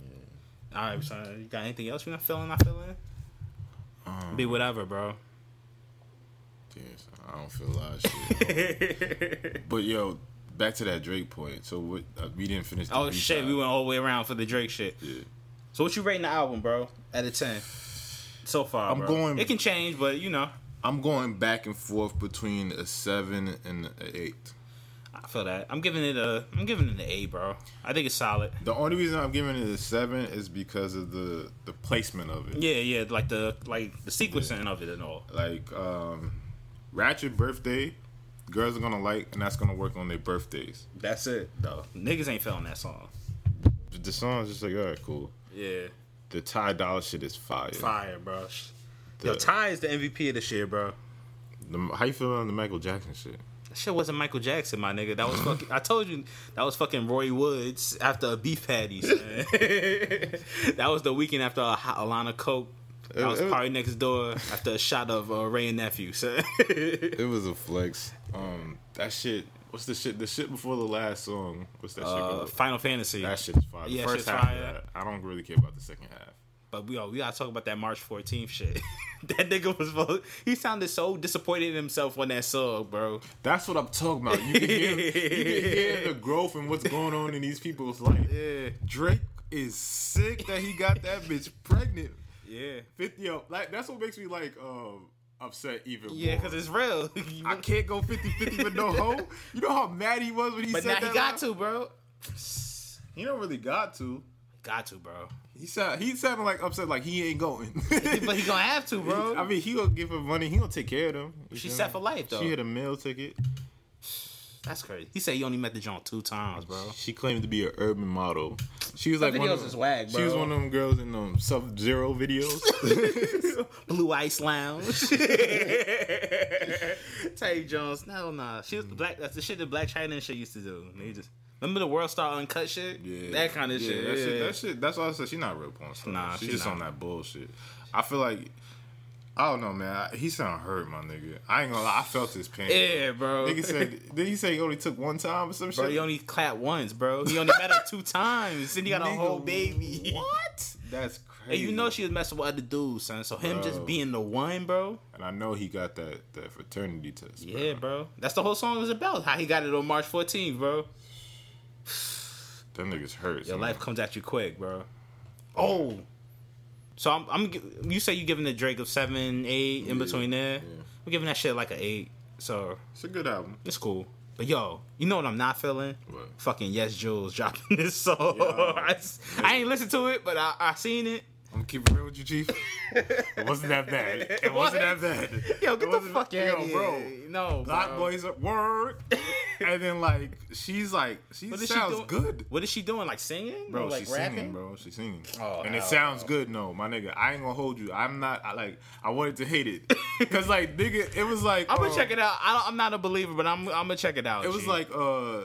All right, son. You got anything else you're not feeling? Not feeling? Um, Be whatever, bro. Yes, I don't feel a lot of shit. But yo, back to that Drake point. So what? Uh, we didn't finish. The Oh beat shit, side. we went all the way around for the Drake shit. Yeah. So what you rating the album, bro? Out of ten, so far. I'm bro. going- It can change, but you know, I'm going back and forth between a seven and an eight. I feel that. I'm giving it a. I'm giving it an A, bro. I think it's solid. The only reason I'm giving it a seven is because of the the placement of it. Yeah, yeah, like the like the sequencing of it and all. Like um, Ratchet birthday, girls are gonna like, and that's gonna work on their birthdays. That's it, though. Niggas ain't feeling that song. The song's just like, all right, cool. Yeah, The Ty Dolla shit is fire. fire, bro. The Yo, Ty is the M V P of this year, bro. The, how you feel on the Michael Jackson shit? That shit wasn't Michael Jackson, my nigga. That was fucking. I told you that was fucking Roy Woods after a beef patty. That was the weekend after a, a line of coke. That was Party Next Door after a shot of uh, Ray and Nephew. So. It was a flex. Um, that shit. What's the shit? The shit before the last song. What's that shit uh, called? Final Fantasy. That shit is fire. The Yeah, first shit's half fire. of that, I don't really care about the second half. But we, oh, we gotta talk about that March fourteenth shit. That nigga was, he sounded so disappointed in himself on that song, bro. That's what I'm talking about. You can hear, you can hear the growth and what's going on in these people's life. Yeah. Drake is sick that he got that bitch pregnant. Yeah. fifty, yo, like that's what makes me like um, upset even more. Yeah, because it's real. I can't go fifty-fifty with no hoe. You know how mad he was when he But said now that? he got line? to, bro. He don't really got to. Got to, bro. He sound he sounded like upset, like he ain't going. But he gonna have to, bro. I mean, he gonna give her money. He gonna take care of them. You She feel set me? for life, though. She had a meal ticket. That's crazy. He said he only met the joint two times, bro. She claimed to be an urban model. She was Her like one videos of them, is whack, She was bro. one of them girls in them Sub Zero videos. Blue Ice Lounge. Tay Jones. No, nah. She was black. That's the shit that Black China and shit used to do. They just remember the World Star Uncut shit. Yeah, that kind of yeah, shit. That yeah. shit. That shit. That's why I said she's not a real porn star. Nah, she's she just not. on that bullshit. I feel like. I don't know, man. I, he sound hurt, my nigga. I ain't gonna lie. I felt his pain. Yeah, bro. Nigga said, did he say he only took one time or some Bro, shit? he only clapped once, bro. He only met her two times. Then he got a Nigga, whole baby. What? That's crazy. And you know she was messing with other dudes, son. So him Bro. just being the one, bro. And I know he got that, that fraternity test. Bro. Yeah, bro. That's the whole song was about. How he got it on March fourteenth, bro. Them niggas hurt. Your man. life comes at you quick, bro. Oh. So I'm, I'm. You say you giving the Drake of seven, eight in between there. yeah. I'm giving that shit like an eight. So It's a good album. it's cool. But yo, you know what I'm not feeling? What? Fucking Yes Jules dropping this song. Yo. I, I ain't listened to it, but I, I seen it. I'm gonna keep it real with you, Chief. It wasn't that bad. It wasn't that bad. Yo, get It the wasn't- fuck out yo, of here, bro. No, Black bro. Boys at work. And then like she's like she What is sounds she doing? good. What is she doing? Like singing? Bro, or like she's rapping? singing, bro. She's singing. Oh, and it hell sounds no. good, no, my nigga. I ain't gonna hold you. I'm not I, like I wanted to hate it. Cause like nigga, it was like I'm gonna uh, check it out. I don't, I'm not a believer, but I'm I'm gonna check it out. It was G. like uh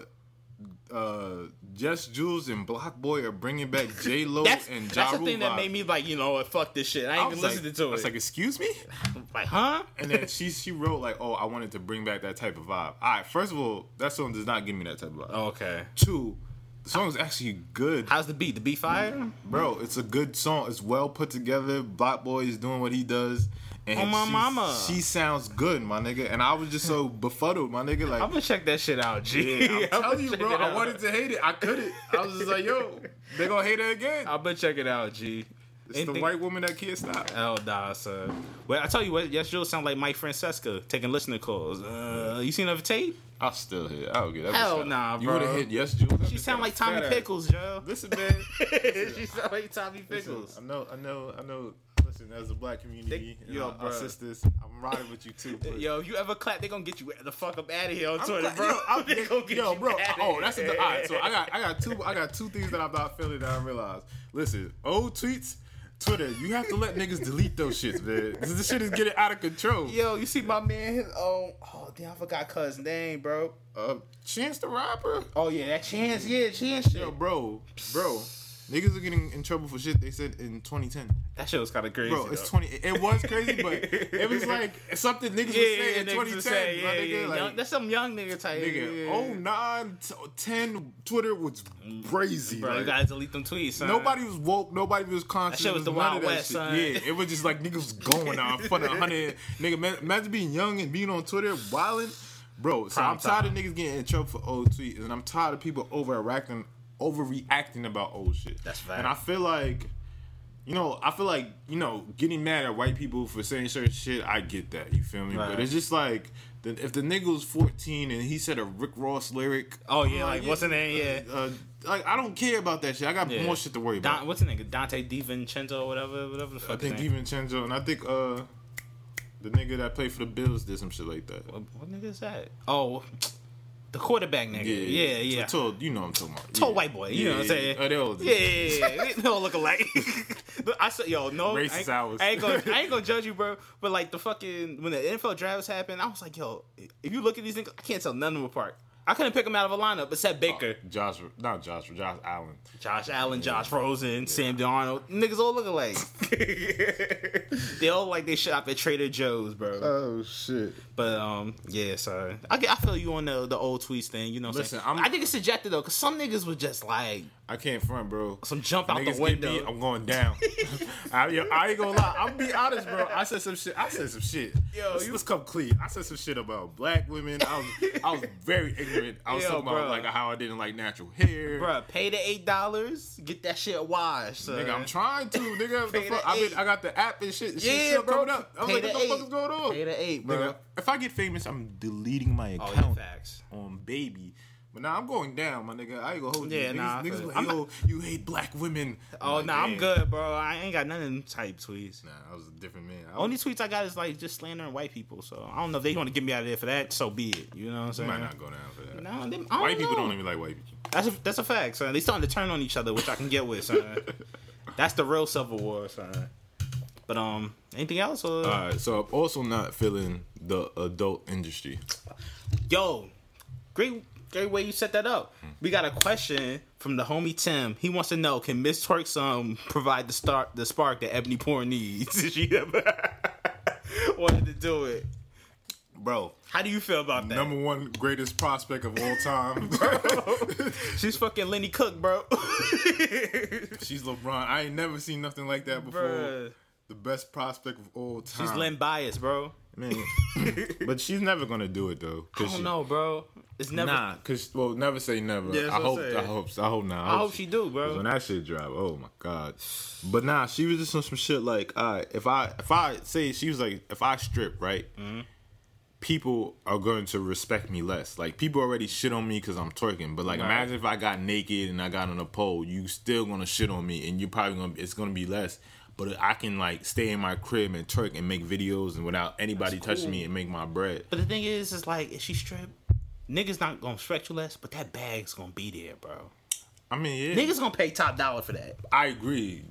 uh Just Jules and Block Boy are bringing back J Lo that's and Ja that's the Rule thing that vibe. made me like, you know what, fuck this shit. I ain't I even was like- listening to I was it. like, excuse me? Like, huh? And then she she wrote like, oh, I wanted to bring back that type of vibe. All right, first of all, that song does not give me that type of vibe. Oh, okay. Two, the song is actually good. How's the beat? The beat fire? Bro, it's a good song. It's well put together. Block Boy is doing what he does. And Oh, my she, mama. She sounds good, my nigga. And I was just so befuddled, my nigga. Like, I'm gonna check that shit out, G. yeah, I'm I'ma telling you, check bro. it I out. wanted to hate it. I couldn't. I was just like, yo, they gonna hate it again. I'm gonna check it out, G. It's Anything- the white woman that can't stop. Oh, nah, son. Well, I tell you what, Yes Jules sound like Mike Francesca taking listener calls. Uh, you seen her tape? I'll still hit. I'll get that. Hell shot. nah, You bro. would have hit Yes Jules. She sound like Tommy Pickles, Joe. Listen, man. She sound like Tommy Listen, Pickles. I know, I know, I know. Listen, as a black community, They- and yo, our, our bruh. sisters, I'm riding with you too. But Yo, if you ever clap, they gonna get you the fuck up out of here on I'm Twitter, glad- bro. Yo, I'm- They gonna get yo, you bro. outta Oh, that's here. a, all right. So I got, I got two, I got two things that I'm not feeling that I realized. Listen, old tweets, Twitter, you have to let niggas delete those shits, man. This, this shit is getting out of control. Yo, you see my man? His own. Oh, damn, I forgot cuz name, bro. Uh, Chance the Rapper. Oh yeah, that Chance. Yeah, Chance. Shit. Yo, bro, bro. Niggas are getting in trouble for shit they said in twenty ten. That shit was kind of crazy. Bro, it's though. twenty. It was crazy, but it was like something niggas Yeah, would say yeah, in niggas twenty would ten. say, my yeah, nigga, yeah. like, Young- that's some young nigga type. nigga, yeah. oh nine, ten, Twitter was crazy. Bro, like, you gotta delete them tweets, son. nobody was woke. Nobody was conscious. That shit was the none Wild of that West, shit. son. Yeah, it was just like niggas was going out in front of a hundred. Nigga, man, imagine being young and being on Twitter wilding. Bro, so Prime I'm tired time. of niggas getting in trouble for old tweets, and I'm tired of people overreacting, overreacting about old shit. That's fact. And I feel like, you know, I feel like, you know, getting mad at white people for saying certain shit, I get that. You feel me? Right. But it's just like, the, if the nigga was fourteen and he said a Rick Ross lyric, Oh, yeah, I'm like, what's the name? Yeah. Uh, like, I don't care about that shit. I got Yeah. more shit to worry about. Don, what's the nigga? Dante DiVincenzo or whatever, whatever the I fuck. think his name. DiVincenzo, and I think uh, the nigga that played for the Bills did some shit like that. What, what nigga is that? Oh, the quarterback nigga. Yeah, yeah. yeah. Tall, you know what I'm talking about. Tall Yeah. white boy. You Yeah, know what I'm saying? yeah. Oh, they all do. Yeah, yeah, yeah. They all look alike. I said, yo, no, I Racist ain't, hours. I ain't gonna, I ain't gonna judge you, bro. But like the fucking when the N F L drafts happened, I was like, yo, if you look at these niggas, I can't tell none of them apart. I couldn't pick them out of a lineup except Baker, Uh, Josh, not Josh, Josh Allen. Josh Allen, Josh Rosen, Sam Darnold. Niggas all look alike. They all like they shop at Trader Joe's, bro. Oh shit! But um, yeah, so I, I feel you on the the old tweets thing. You know, what I'm Listen, saying? I'm- I think it's subjective though, cause some niggas was just like I can't front, bro. some jump out Niggas the get window. me, I'm going down. I, yo, I ain't gonna lie. I'm be honest, bro. I said some shit. I said some shit. Yo, let's, you- let's come clean. I said some shit about black women. I was, I was very ignorant. I was Yo, talking about bro. like how I didn't like natural hair. Bruh, pay the eight dollars, get that shit washed. Son. Nigga, I'm trying to. Nigga, the Pay fuck, the I, eight. been, I got the app and shit. shit Yeah, still bro. coming up. I'm Pay like, the what the fuck eight. is going on? Pay the eight, bro. Nigga, if I get famous, I'm deleting my Oh, account yeah, facts. on baby. But now I'm going down, my nigga. I ain't gonna hold Yeah, you. nah, I Niggas, feel niggas it. like, I'm yo, you hate black women. Oh, like, nah, I'm damn. good, bro. I ain't got none of them type tweets. Nah, I was a different man. I Only was, tweets I got is like just slandering white people. So I don't know if they want to get me out of there for that. So be it. You know what I'm you saying? might not go down for that. No, they, I don't White people know. don't even like white people. That's a, that's a fact, son. They starting to turn on each other, which I can get with, son. That's the real civil war, son. But um, anything else? Or? All right, so I'm also not feeling the adult industry. Yo, great, great way you set that up. We got a question from the homie Tim. He wants to know: can Miss Twerks um provide the start, the spark that Ebony Porn needs? If she ever wanted to do it, Bro, how do you feel about that? number one greatest prospect of all time. She's fucking Lenny Cook, bro. She's LeBron. I ain't never seen nothing like that before. Bruh. The best prospect of all time. She's Len Bias, bro. Man. But she's never gonna do it though. I 'cause don't she, know, bro. It's never. Nah, cause well, never say never. Yeah, that's I what I'm hope, saying. I hope, I hope not. I hope she do, bro. 'Cause when that shit drop, oh my god. But nah, she was just on some shit like, all right, if I, if I say she was like, if I strip, right, Mm-hmm. people are going to respect me less. Like people already shit on me because I'm twerking. But like, Right. imagine if I got naked and I got on a pole, you still gonna shit on me, and you probably gonna, it's gonna be less. But I can like stay in my crib and twerk and make videos and without anybody That's touching cool. me and make my bread. But the thing is, is like, if she strip, niggas not gonna respect you less, but that bag's gonna be there, bro. I mean, yeah, Niggas gonna pay top dollar for that. I agree.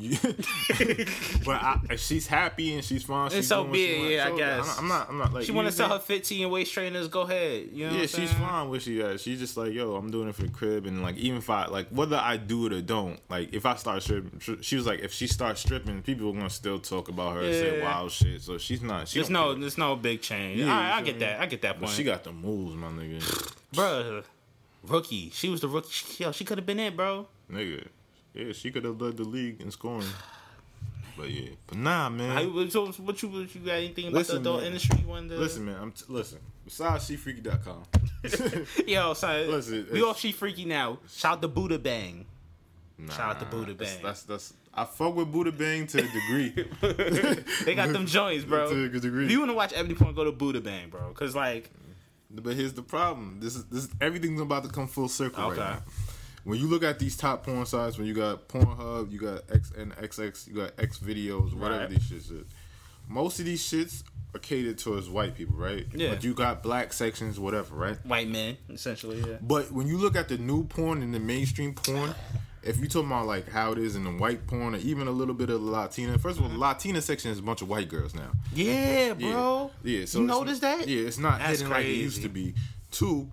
But I, if she's happy and she's fine, she's so doing what be she it, wants. yeah, I So, guess. I'm not. I'm not like She you want to know sell what her fifteen and waist trainers. Go ahead. You know Yeah, what I'm she's saying? fine where she at. She's just like, yo, I'm doing it for the crib, and like, even if I like, whether I do it or don't, like, if I start stripping, she was like, if she starts stripping, people are gonna still talk about her and say Yeah. wild shit. So she's not. She There's don't no, care. there's no big change. Yeah, All right, you I feel get me? that. I get that But point. she got the moves, my nigga. Bruh, rookie. She was the rookie. She, yo, she could have been it, bro. Nigga, yeah, she could have led the league in scoring. But yeah, but nah, man. How you- so what you, what you got anything about Listen, the adult man. industry? You wanted to... Listen, man. I'm t- listen. Besides she freaky dot com. Yo, son, Listen, we it's- off She Freaky now. Shout out to Buddha Bang. Nah, Shout out to Buddha that's, Bang. That's that's. I fuck with Buddha Bang to a degree. They got them joints, bro. To a good degree. If you want to watch Ebony Porn, go to Buddha Bang, bro. Cause like, But here's the problem. This is this everything's about to come full circle Okay. right now. When you look at these top porn sites, when you got Pornhub, you got X N X X, you got X videos, whatever Right. these shits is. Most of these shits are catered towards white people, right? Yeah. But you got black sections, whatever, right? white men, essentially, yeah. But when you look at the new porn and the mainstream porn, if you talking about like how it is in the white porn or even a little bit of the Latina, first of all, the Latina section is a bunch of white girls now. Yeah, Yeah. bro. Yeah, so you it's- notice that? Yeah, it's not That's hidden like it crazy. used to be. Two,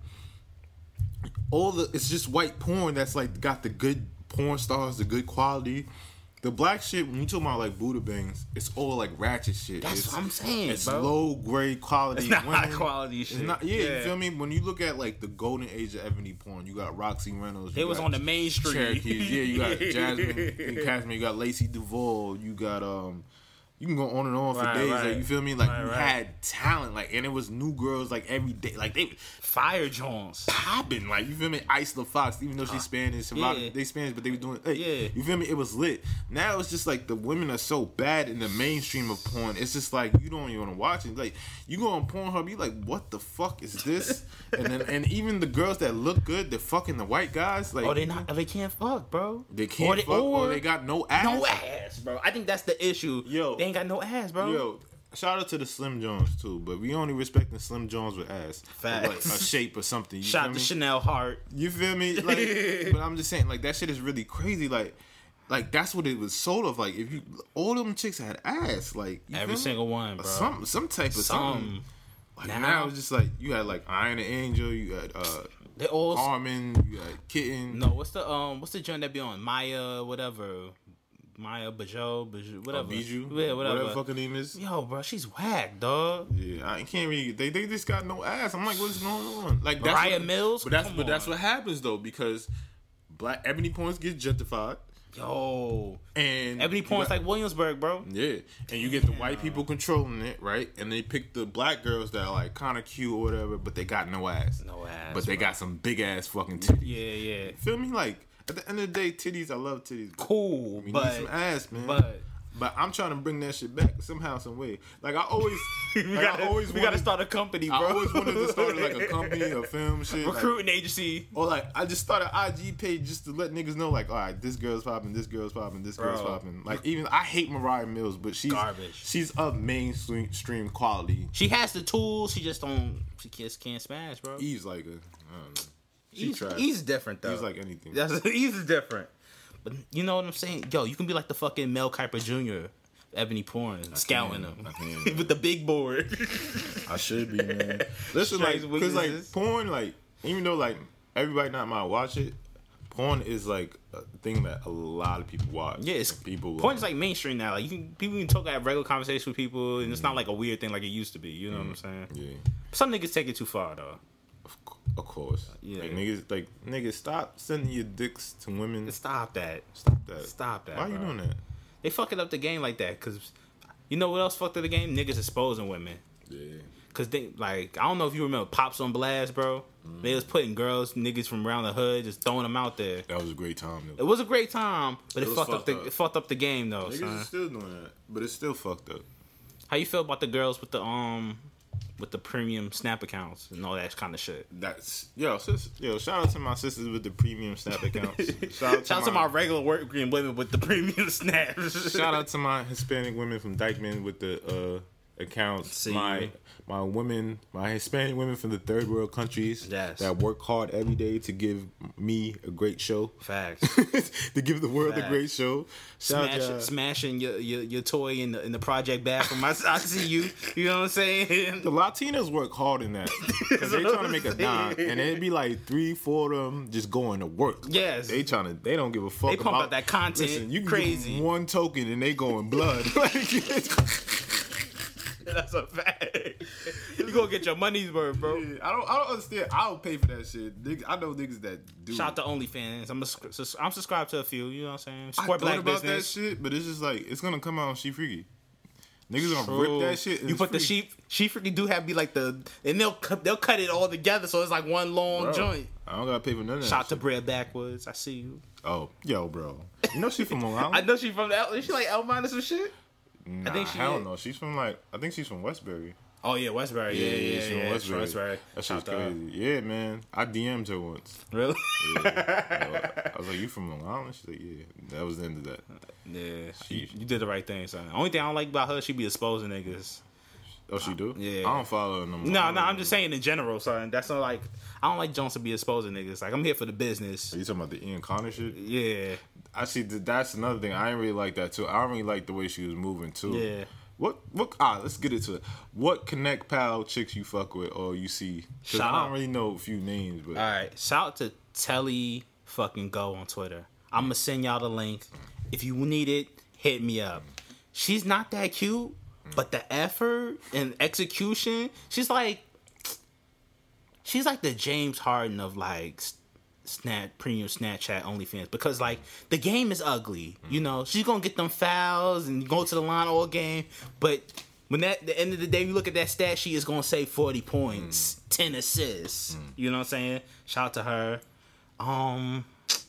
all the it's just white porn that's like got the good porn stars, the good quality. The black shit, when you talk about like Buddha Bangs, it's all like ratchet shit. That's it's, what I'm saying, It's bro. low grade quality. It's not women. high quality It's shit. not, yeah, Yeah. you feel me? When you look at like the golden age of ebony porn, you got Roxy Reynolds. They you was got on the main street. Cherokees. Yeah, you got Jasmine and Casmine, you got Lacey Duvall, you got um you can go on and on for Right, days. right. Like, you feel me? Like Right, you right. had talent, like, and it was new girls like every day. Like they Fire Jones. popping, like, you feel me? Isla Fox, even though she's Spanish, a lot Uh, yeah. of they Spanish, but they were doing, like, Yeah. you feel me? It was lit. Now it's just like the women are so bad in the mainstream of porn. It's just like you don't even want to watch it. Like you go on Pornhub, you like, what the fuck is this? and then and even the girls that look good, they're fucking the white guys. Like, Oh, they not. They can't fuck, bro. they can't Or they, fuck, or, or they got no ass. no ass, bro. I think that's the issue. Yo. they ain't got no ass, bro. Yo, shout out to the Slim Jones too, but we only respecting Slim Jones with ass, Facts. like a shape or something. You Shout feel out to me? Chanel Hart. You feel me? Like, but I'm just saying, like, that shit is really crazy. Like, like that's what it was sold of. Like if you all them chicks had ass, like you Every feel me? single one, bro. Some some type of Some. something. Like Now- now, it's just like you had like Iron and Angel, you had uh They all Carmen, you had Kitten. no. What's the um? What's the joint that be on Maya? Whatever, Maya Bajo, Bajo uh, whatever. Bijou, Yeah, whatever. whatever fucking name is. Yo, bro, she's whack, dog. Yeah, I can't really. They they just got no ass. I'm like, what's going on? Like that's Mariah what, Mills? but that's Come but that's on. what happens though because black Ebony Points get gentrified Yo, and Ebony you Points got- like Williamsburg, bro. yeah, and you get the white people controlling it, right? And they pick the black girls that are like kind of cute or whatever, but they got no ass. No ass, But they bro. got some big ass fucking titties. Yeah, yeah. Feel me? Like at the end of the day, titties. I love titties. but Cool, We but need some ass, man. but But I'm trying to bring that shit back somehow, some way. Like I always, we like, gotta, I always we gotta wanted- start a company, bro. I always wanted to start like a company, a film shit, like- recruiting agency. or like I just started an I G page just to let niggas know, like, all right, this girl's popping, this girl's popping, this girl's Bro. popping. Like even I hate Mariah Mills, but she's Garbage. She's of mainstream stream quality. She has the tools. She just don't. She just can't smash, bro. Eve's like a, I don't know. She He's, trash. he's different though. He's like anything. That's he's different. But you know what I'm saying? Yo, you can be like the fucking Mel Kiper Junior Ebony Porn, scouting can, them I can. with the big board. I should be, man. Listen, like, Strange because like weaknesses. porn, like even though like everybody not might watch it, porn is like a thing that a lot of people watch. Yeah, it's And people. porn is like mainstream now. Like you can people can talk have regular conversations with people, and it's not like a weird thing like it used to be. You know what I'm saying? yeah, Some niggas take it too far though. of, cou- of course. Yeah. like niggas, like niggas, stop sending your dicks to women. Stop that. Stop that. Stop that. Why you bro. doing that? They fucking up the game like that because you know what else fucked up the game? Niggas exposing women. Yeah. Cause they like I don't know if you remember Pops on Blast, bro. Mm. They was putting girls, niggas from around the hood, just throwing them out there. That was a great time It though. was a great time, but it, It was fucked up fucked the up. it fucked up the game though. Niggas Son. is still doing that, but it's still fucked up. How you feel about the girls with the um with the premium Snap accounts and all that kind of shit? That's yo, sis, yo. Shout out to my sisters with the premium Snap accounts. Shout out to, Shout out to my regular working women with the premium Snap. Shout out to my Hispanic women from Dykeman with the uh, accounts. See my you. my women, my Hispanic women from the third world countries Yes. that work hard every day to give me a great show. Facts. To give the world Facts. a great show. Shout out Smash, to y'all. smashing your, your your toy in the in the project bathroom. I, I see you. You know what I'm saying? The Latinos work hard in that because they trying to make a dime, and it'd be like three, four of them just going to work. Yes. They trying to. They don't give a fuck. They pump about out that content Listen, you can crazy. give them one token and they going blood. That's a fact. You gonna get your money's worth, bro. Yeah, I don't. I don't understand. I'll pay for that shit. Niggas, I know niggas that do. Shout out to OnlyFans. I'm a, sus- I'm subscribed to a few. You know what I'm saying? I Support thought black about business. that shit, but it's just like it's gonna come out on She Freaky. Niggas gonna True. rip that shit. and You it's put the free. sheep. She freaking do have be like the, and they'll cut, they'll cut it all together, so it's like one long Bro, joint. I don't gotta pay for none of that. Shout out to shit. Bread Backwoods. I see you. Oh, yo, bro. You know she from Long Island? I know she from the. Is she like Elmont or some shit? Nah, I think she hell is. no. She's from like I think she's from Westbury. Oh yeah, Westbury. Yeah, yeah, yeah. she's yeah, from Westbury. Westbury. That shit's Shout out. crazy. Yeah, man. I D M'd her once. Really? I was like, "You from Long Island?" She's like, "Yeah." That was the end of that. Yeah, She- you, you did the right thing, son. Only thing I don't like about her, she be exposing niggas. Oh, she do? Yeah. I don't follow her no more. No, no, I'm just saying in general, son. That's not like I don't like Jones to be exposing niggas. Like I'm here for the business. Are you talking about the Ian Connor shit? Yeah, I see. th- That's another thing. I didn't really like that too. I don't really like the way she was moving too. Yeah. What? What? Ah, let's get into it. What Connect Pal chicks you fuck with or you see? Because Shout I don't out. really know a few names, but All right, shout out to Telly fucking Go on Twitter. I'm gonna send y'all the link. If you need it, hit me up. She's not that cute, but the effort and execution, she's like, she's like the James Harden of like Snap premium Snapchat OnlyFans because like the game is ugly. You know, she's gonna get them fouls and go to the line all game, but. When at the end of the day, you look at that stat sheet, it's gonna say forty points, mm. ten assists. Mm. You know what I'm saying? Shout out to her. Um,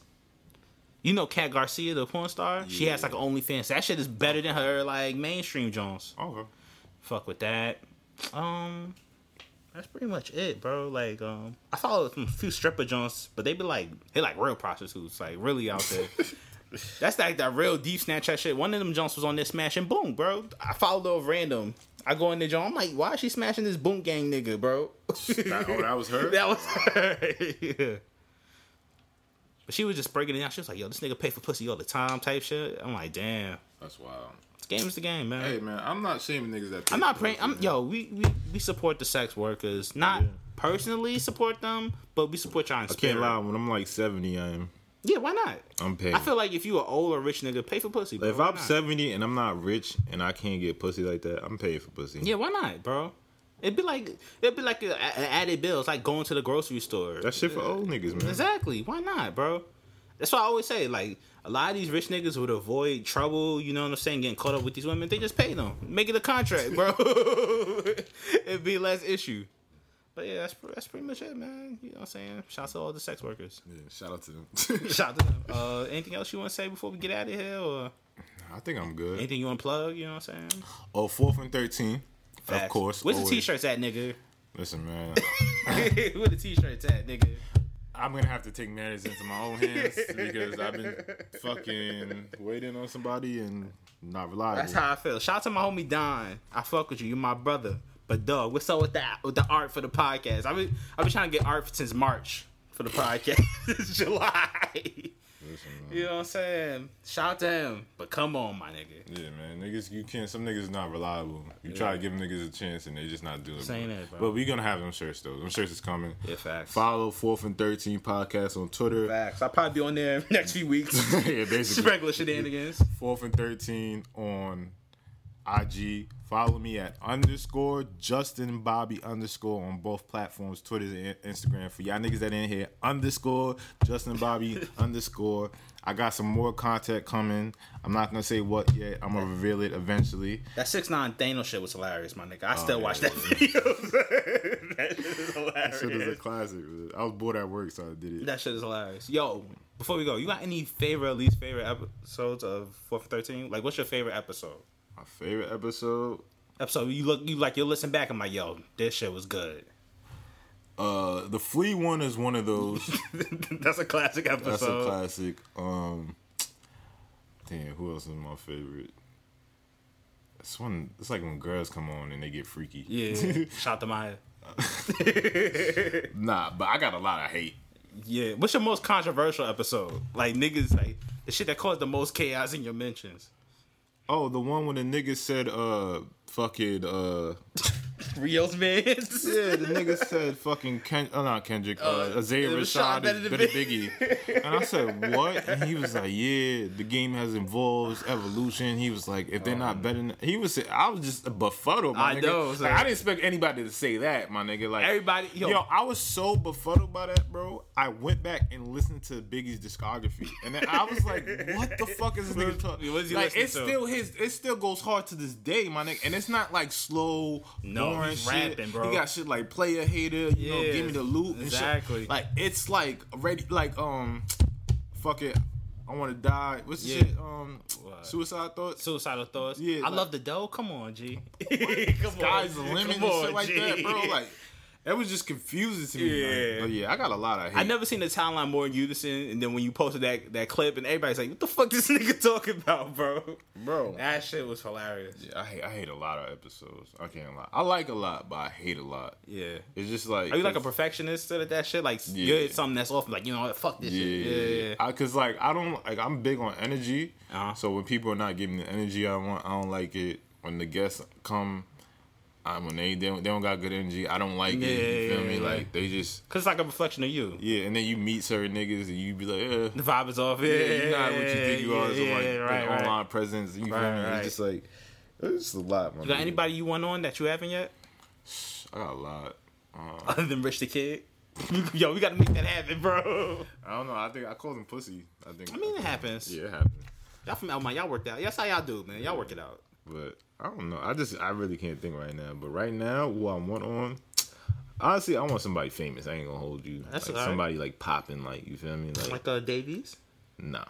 you know Kat Garcia, the porn star. Yeah. She has like an OnlyFans. That shit is better than her like mainstream Jones. Okay. Fuck with that. Um, that's pretty much it, bro. Like, um, I follow a few stripper Jones, but they be like, they like real prostitutes, like really out there. That's like that real deep Snapchat shit. One of them Jones was on this smash and boom, bro. I followed her random. I go in the joint. I'm like, why is she smashing this boom gang nigga, bro? That, oh, that was her? That was her. Yeah. But she was just breaking it down. She was like, yo, this nigga pay for pussy all the time type shit. I'm like, damn. That's wild. This game is the game, man. Hey, man, I'm not shaming niggas that pay I'm not for praying. pussy, I'm man. yo. We, we we support the sex workers. Not Yeah. personally support them, but we support y'all in I spirit. can't lie. When I'm like seventy, I am. Yeah, why not? I'm paying. I feel like if you an old or rich nigga, pay for pussy. Bro. If Why I'm not? seventy and I'm not rich and I can't get pussy like that, I'm paying for pussy. Yeah, why not, bro? It'd be like it'd be like an added bill. It's like going to the grocery store. That shit for old niggas, man. Exactly. Why not, bro? That's why I always say, like, a lot of these rich niggas would avoid trouble, you know what I'm saying, getting caught up with these women. They just pay them. Make it a contract, bro. It'd be less issue. But yeah, that's that's pretty much it, man. You know what I'm saying? Shout out to all the sex workers. Yeah, shout out to them. Shout out to them. Uh, anything else you want to say before we get out of here? Or I think I'm good. anything you want to plug? You know what I'm saying? Oh, fourth and thirteen. Facts. Of course. Where's always. the t-shirts at, nigga? Listen, man. Where the t-shirts at, nigga? I'm gonna have to take matters into my own hands because I've been fucking waiting on somebody and not reliable. That's how I feel. Shout out to my homie Don. I fuck with you. You're my brother. But dog, what's up with that? With the art for the podcast? I've been I've been trying to get art since March for the podcast. It's July. Listen, man. You know what I'm saying? Shout out to him. But come on, my nigga. Yeah, man. Niggas, you can't. Some niggas not reliable. You try to give them niggas a chance and they just not doing it. Saying bro. that, bro. But we gonna have them shirts though. Them shirts is coming. Yeah, facts. Follow Fourth and Thirteen podcast on Twitter. Facts. I'll probably be on there next few weeks. Yeah, Just basically. regular shenanigans. Fourth and Thirteen on I G. Follow me at underscore Justin Bobby underscore on both platforms, Twitter and Instagram. For y'all niggas that in here, underscore Justin Bobby underscore. I got some more content coming. I'm not gonna say what yet. I'm gonna reveal it eventually. That six nine Thanos shit was hilarious, my nigga. I still yeah, watch yeah. that video. That shit is hilarious. Shit is a classic. I was bored at work, so I did it. That shit is hilarious. Yo, before we go, you got any favorite, least favorite episodes of Fourth and Thirteen? Like, what's your favorite episode? My favorite episode. Episode you look, you like, you listen back. I'm like, yo, this shit was good. Uh, the flea one is one of those. That's a classic episode. That's a classic. Um, damn, who else is my favorite? It's one. It's like when girls come on and they get freaky. Yeah, shout to Maya. Nah, but I got a lot of hate. Yeah, what's your most controversial episode? Like niggas, like the shit that caused the most chaos in your mentions. Oh, the one when the nigga said, uh, fucking, uh, Rio's man. yeah, the nigga said fucking Ken, oh, not Kendrick, uh, Uh, Isaiah Rashad Rashad better is than better Biggie. Biggie. And I said, what? And he was like, yeah, the game has evolved, it's evolution. He was like, if they're not better than, he was, I was just befuddled, my I nigga. know, Like, so- I didn't expect anybody to say that, my nigga. Like, Everybody- yo. yo, I was so befuddled by that, bro. I went back and listened to Biggie's discography. And then I was like, what the fuck is this nigga talking? What is he Like, listening it's to? still his, it still goes hard to this day, my nigga. And it's not like slow, No, boring he's shit. rapping, bro. He got shit like player hater, you know, Yeah, give me the loot and exactly. shit. Like it's like ready, like um, fuck it, I want to die. What's the Yeah. shit? Um, What? suicide thoughts. Suicidal thoughts. Yeah, I like- love the dough. Come on, G. Come Sky's the on, limit Come and on, shit like G. that, bro. Like that was just confusing to me. Yeah. Like, but yeah, I got a lot of hate. I never seen the timeline more in unison, and then when you posted that that clip, and everybody's like, "What the fuck this nigga talking about, bro?" bro. That shit was hilarious. Yeah, I hate, I hate a lot of episodes. I can't lie. I like a lot, but I hate a lot. Yeah. It's just like Are you like a perfectionist at that shit? Like, Yeah. you're something that's off, like, you know what, fuck this Yeah, shit. Yeah, yeah. I, Cause like I don't like I'm big on energy. Uh-huh. So when people are not giving the energy I want, I don't like it. When the guests come, I, when they they don't, they don't got good energy, I don't like Yeah, it. You feel yeah, me? yeah. Like they just Cause it's like a reflection of you. yeah. And then you meet certain niggas and you be like, yeah, The vibe is off. Yeah, yeah, you're not what you think you are. So yeah, like yeah, an right, right. online presence. You feel Right, me? right. It's just like it's just a lot. My You got nigga. anybody you want on that you haven't yet? I got a lot. Uh, Other than Rich the Kid? Yo, we gotta make that happen, bro. I don't know. I think I called him pussy. I think. I mean, it happens. Yeah, it happened. Y'all from Elmont, y'all worked out. That's how y'all do, man. Y'all work it out. But I don't know. I just I really can't think right now. But right now, who I want on, honestly, I want somebody famous. I ain't gonna hold you. That's like all right. somebody like popping. Like you feel me? Like, Like uh, Davies? nah.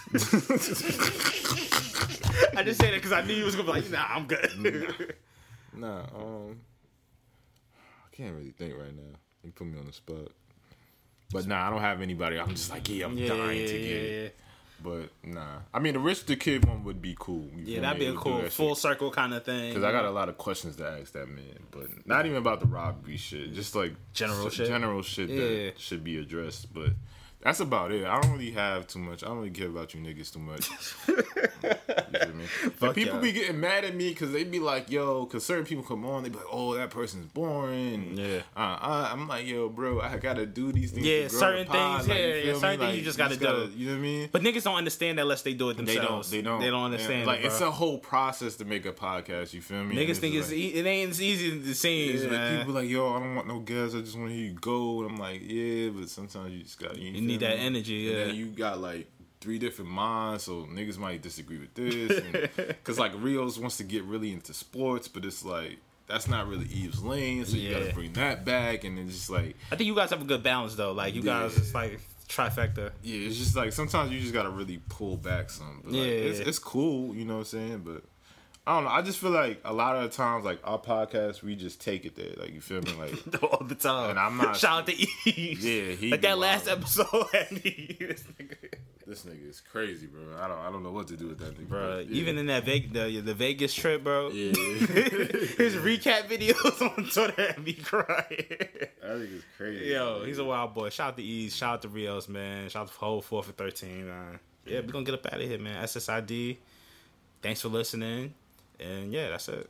I just say that because I knew you was gonna be like, nah, I'm good. Nah. Um. I can't really think right now. You put me on the spot. But nah, I don't have anybody. I'm just like, yeah, I'm yeah, dying yeah, to yeah, get. yeah. But nah. I mean, the Rich the Kid one would be cool. You Yeah, feel that'd me? be a We'll do cool that full shit. circle kind of thing. Because I got a lot of questions to ask that man, but not even about the robbery shit. Just like General s- shit? general shit Yeah. that should be addressed. But That's about it. I don't really have too much. I don't really care about you niggas too much. You feel me? But people yeah. be getting mad at me because they be like, yo, because certain people come on, they be like, oh, that person's boring. Yeah. Uh, uh, I'm like, yo, bro, I got to do these things. Yeah, to grow certain the pod. things, Like, yeah, you yeah, feel certain me? things Like, you just gotta gotta do. You know what I mean? But niggas don't understand that unless they do it They themselves. don't. They don't. They don't understand. Yeah. Like, it, it's bro. a whole process to make a podcast. You feel me? Niggas And think it's like, e- it ain't as easy as it seems, yeah, man. people like, yo, I don't want no guests. I just want to hear you go. And I'm like, yeah, but sometimes you just got you, You need feel that me? energy, And yeah. then you got like three different minds, so niggas might disagree with this. Because like Rios wants to get really into sports, but it's like that's not really Eve's lane, so you Yeah. gotta bring that back. And it's just like, I think you guys have a good balance though. Like you guys, Yeah. it's like trifecta. yeah, it's just like sometimes you just gotta really pull back some. But, like, Yeah. it's, it's cool, you know what I'm saying? But I don't know. I just feel like a lot of the times, like our podcast, we just take it there. Like you feel me? Like All the time. And I'm not- Shout out to Eve. Yeah, he like be that last wild. episode had me. This nigga. this nigga is crazy, bro. I don't I don't know what to do with that nigga, Bro, but, yeah. even in that Vegas, the, the Vegas trip, bro. yeah, His recap videos on Twitter had me crying. that nigga's crazy. Yo, he's a wild boy. Shout out to Ease. Shout out to Rios, man. Shout out to whole four for thirteen, man. Yeah, we're gonna get up out of here, man. S S I D. Thanks for listening. And yeah, that's it.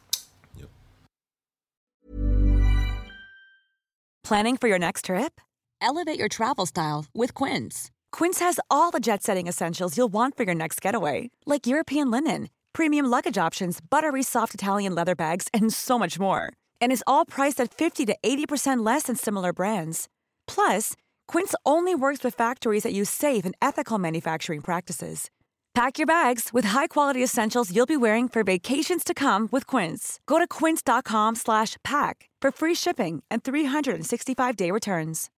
Planning for your next trip? Elevate your travel style with Quince. Quince has all the jet-setting essentials you'll want for your next getaway, like European linen, premium luggage options, buttery soft Italian leather bags, and so much more. And is all priced at fifty to eighty percent less than similar brands. Plus, Quince only works with factories that use safe and ethical manufacturing practices. Pack your bags with high-quality essentials you'll be wearing for vacations to come with Quince. Go to quince.com slash pack for free shipping and three sixty-five day returns.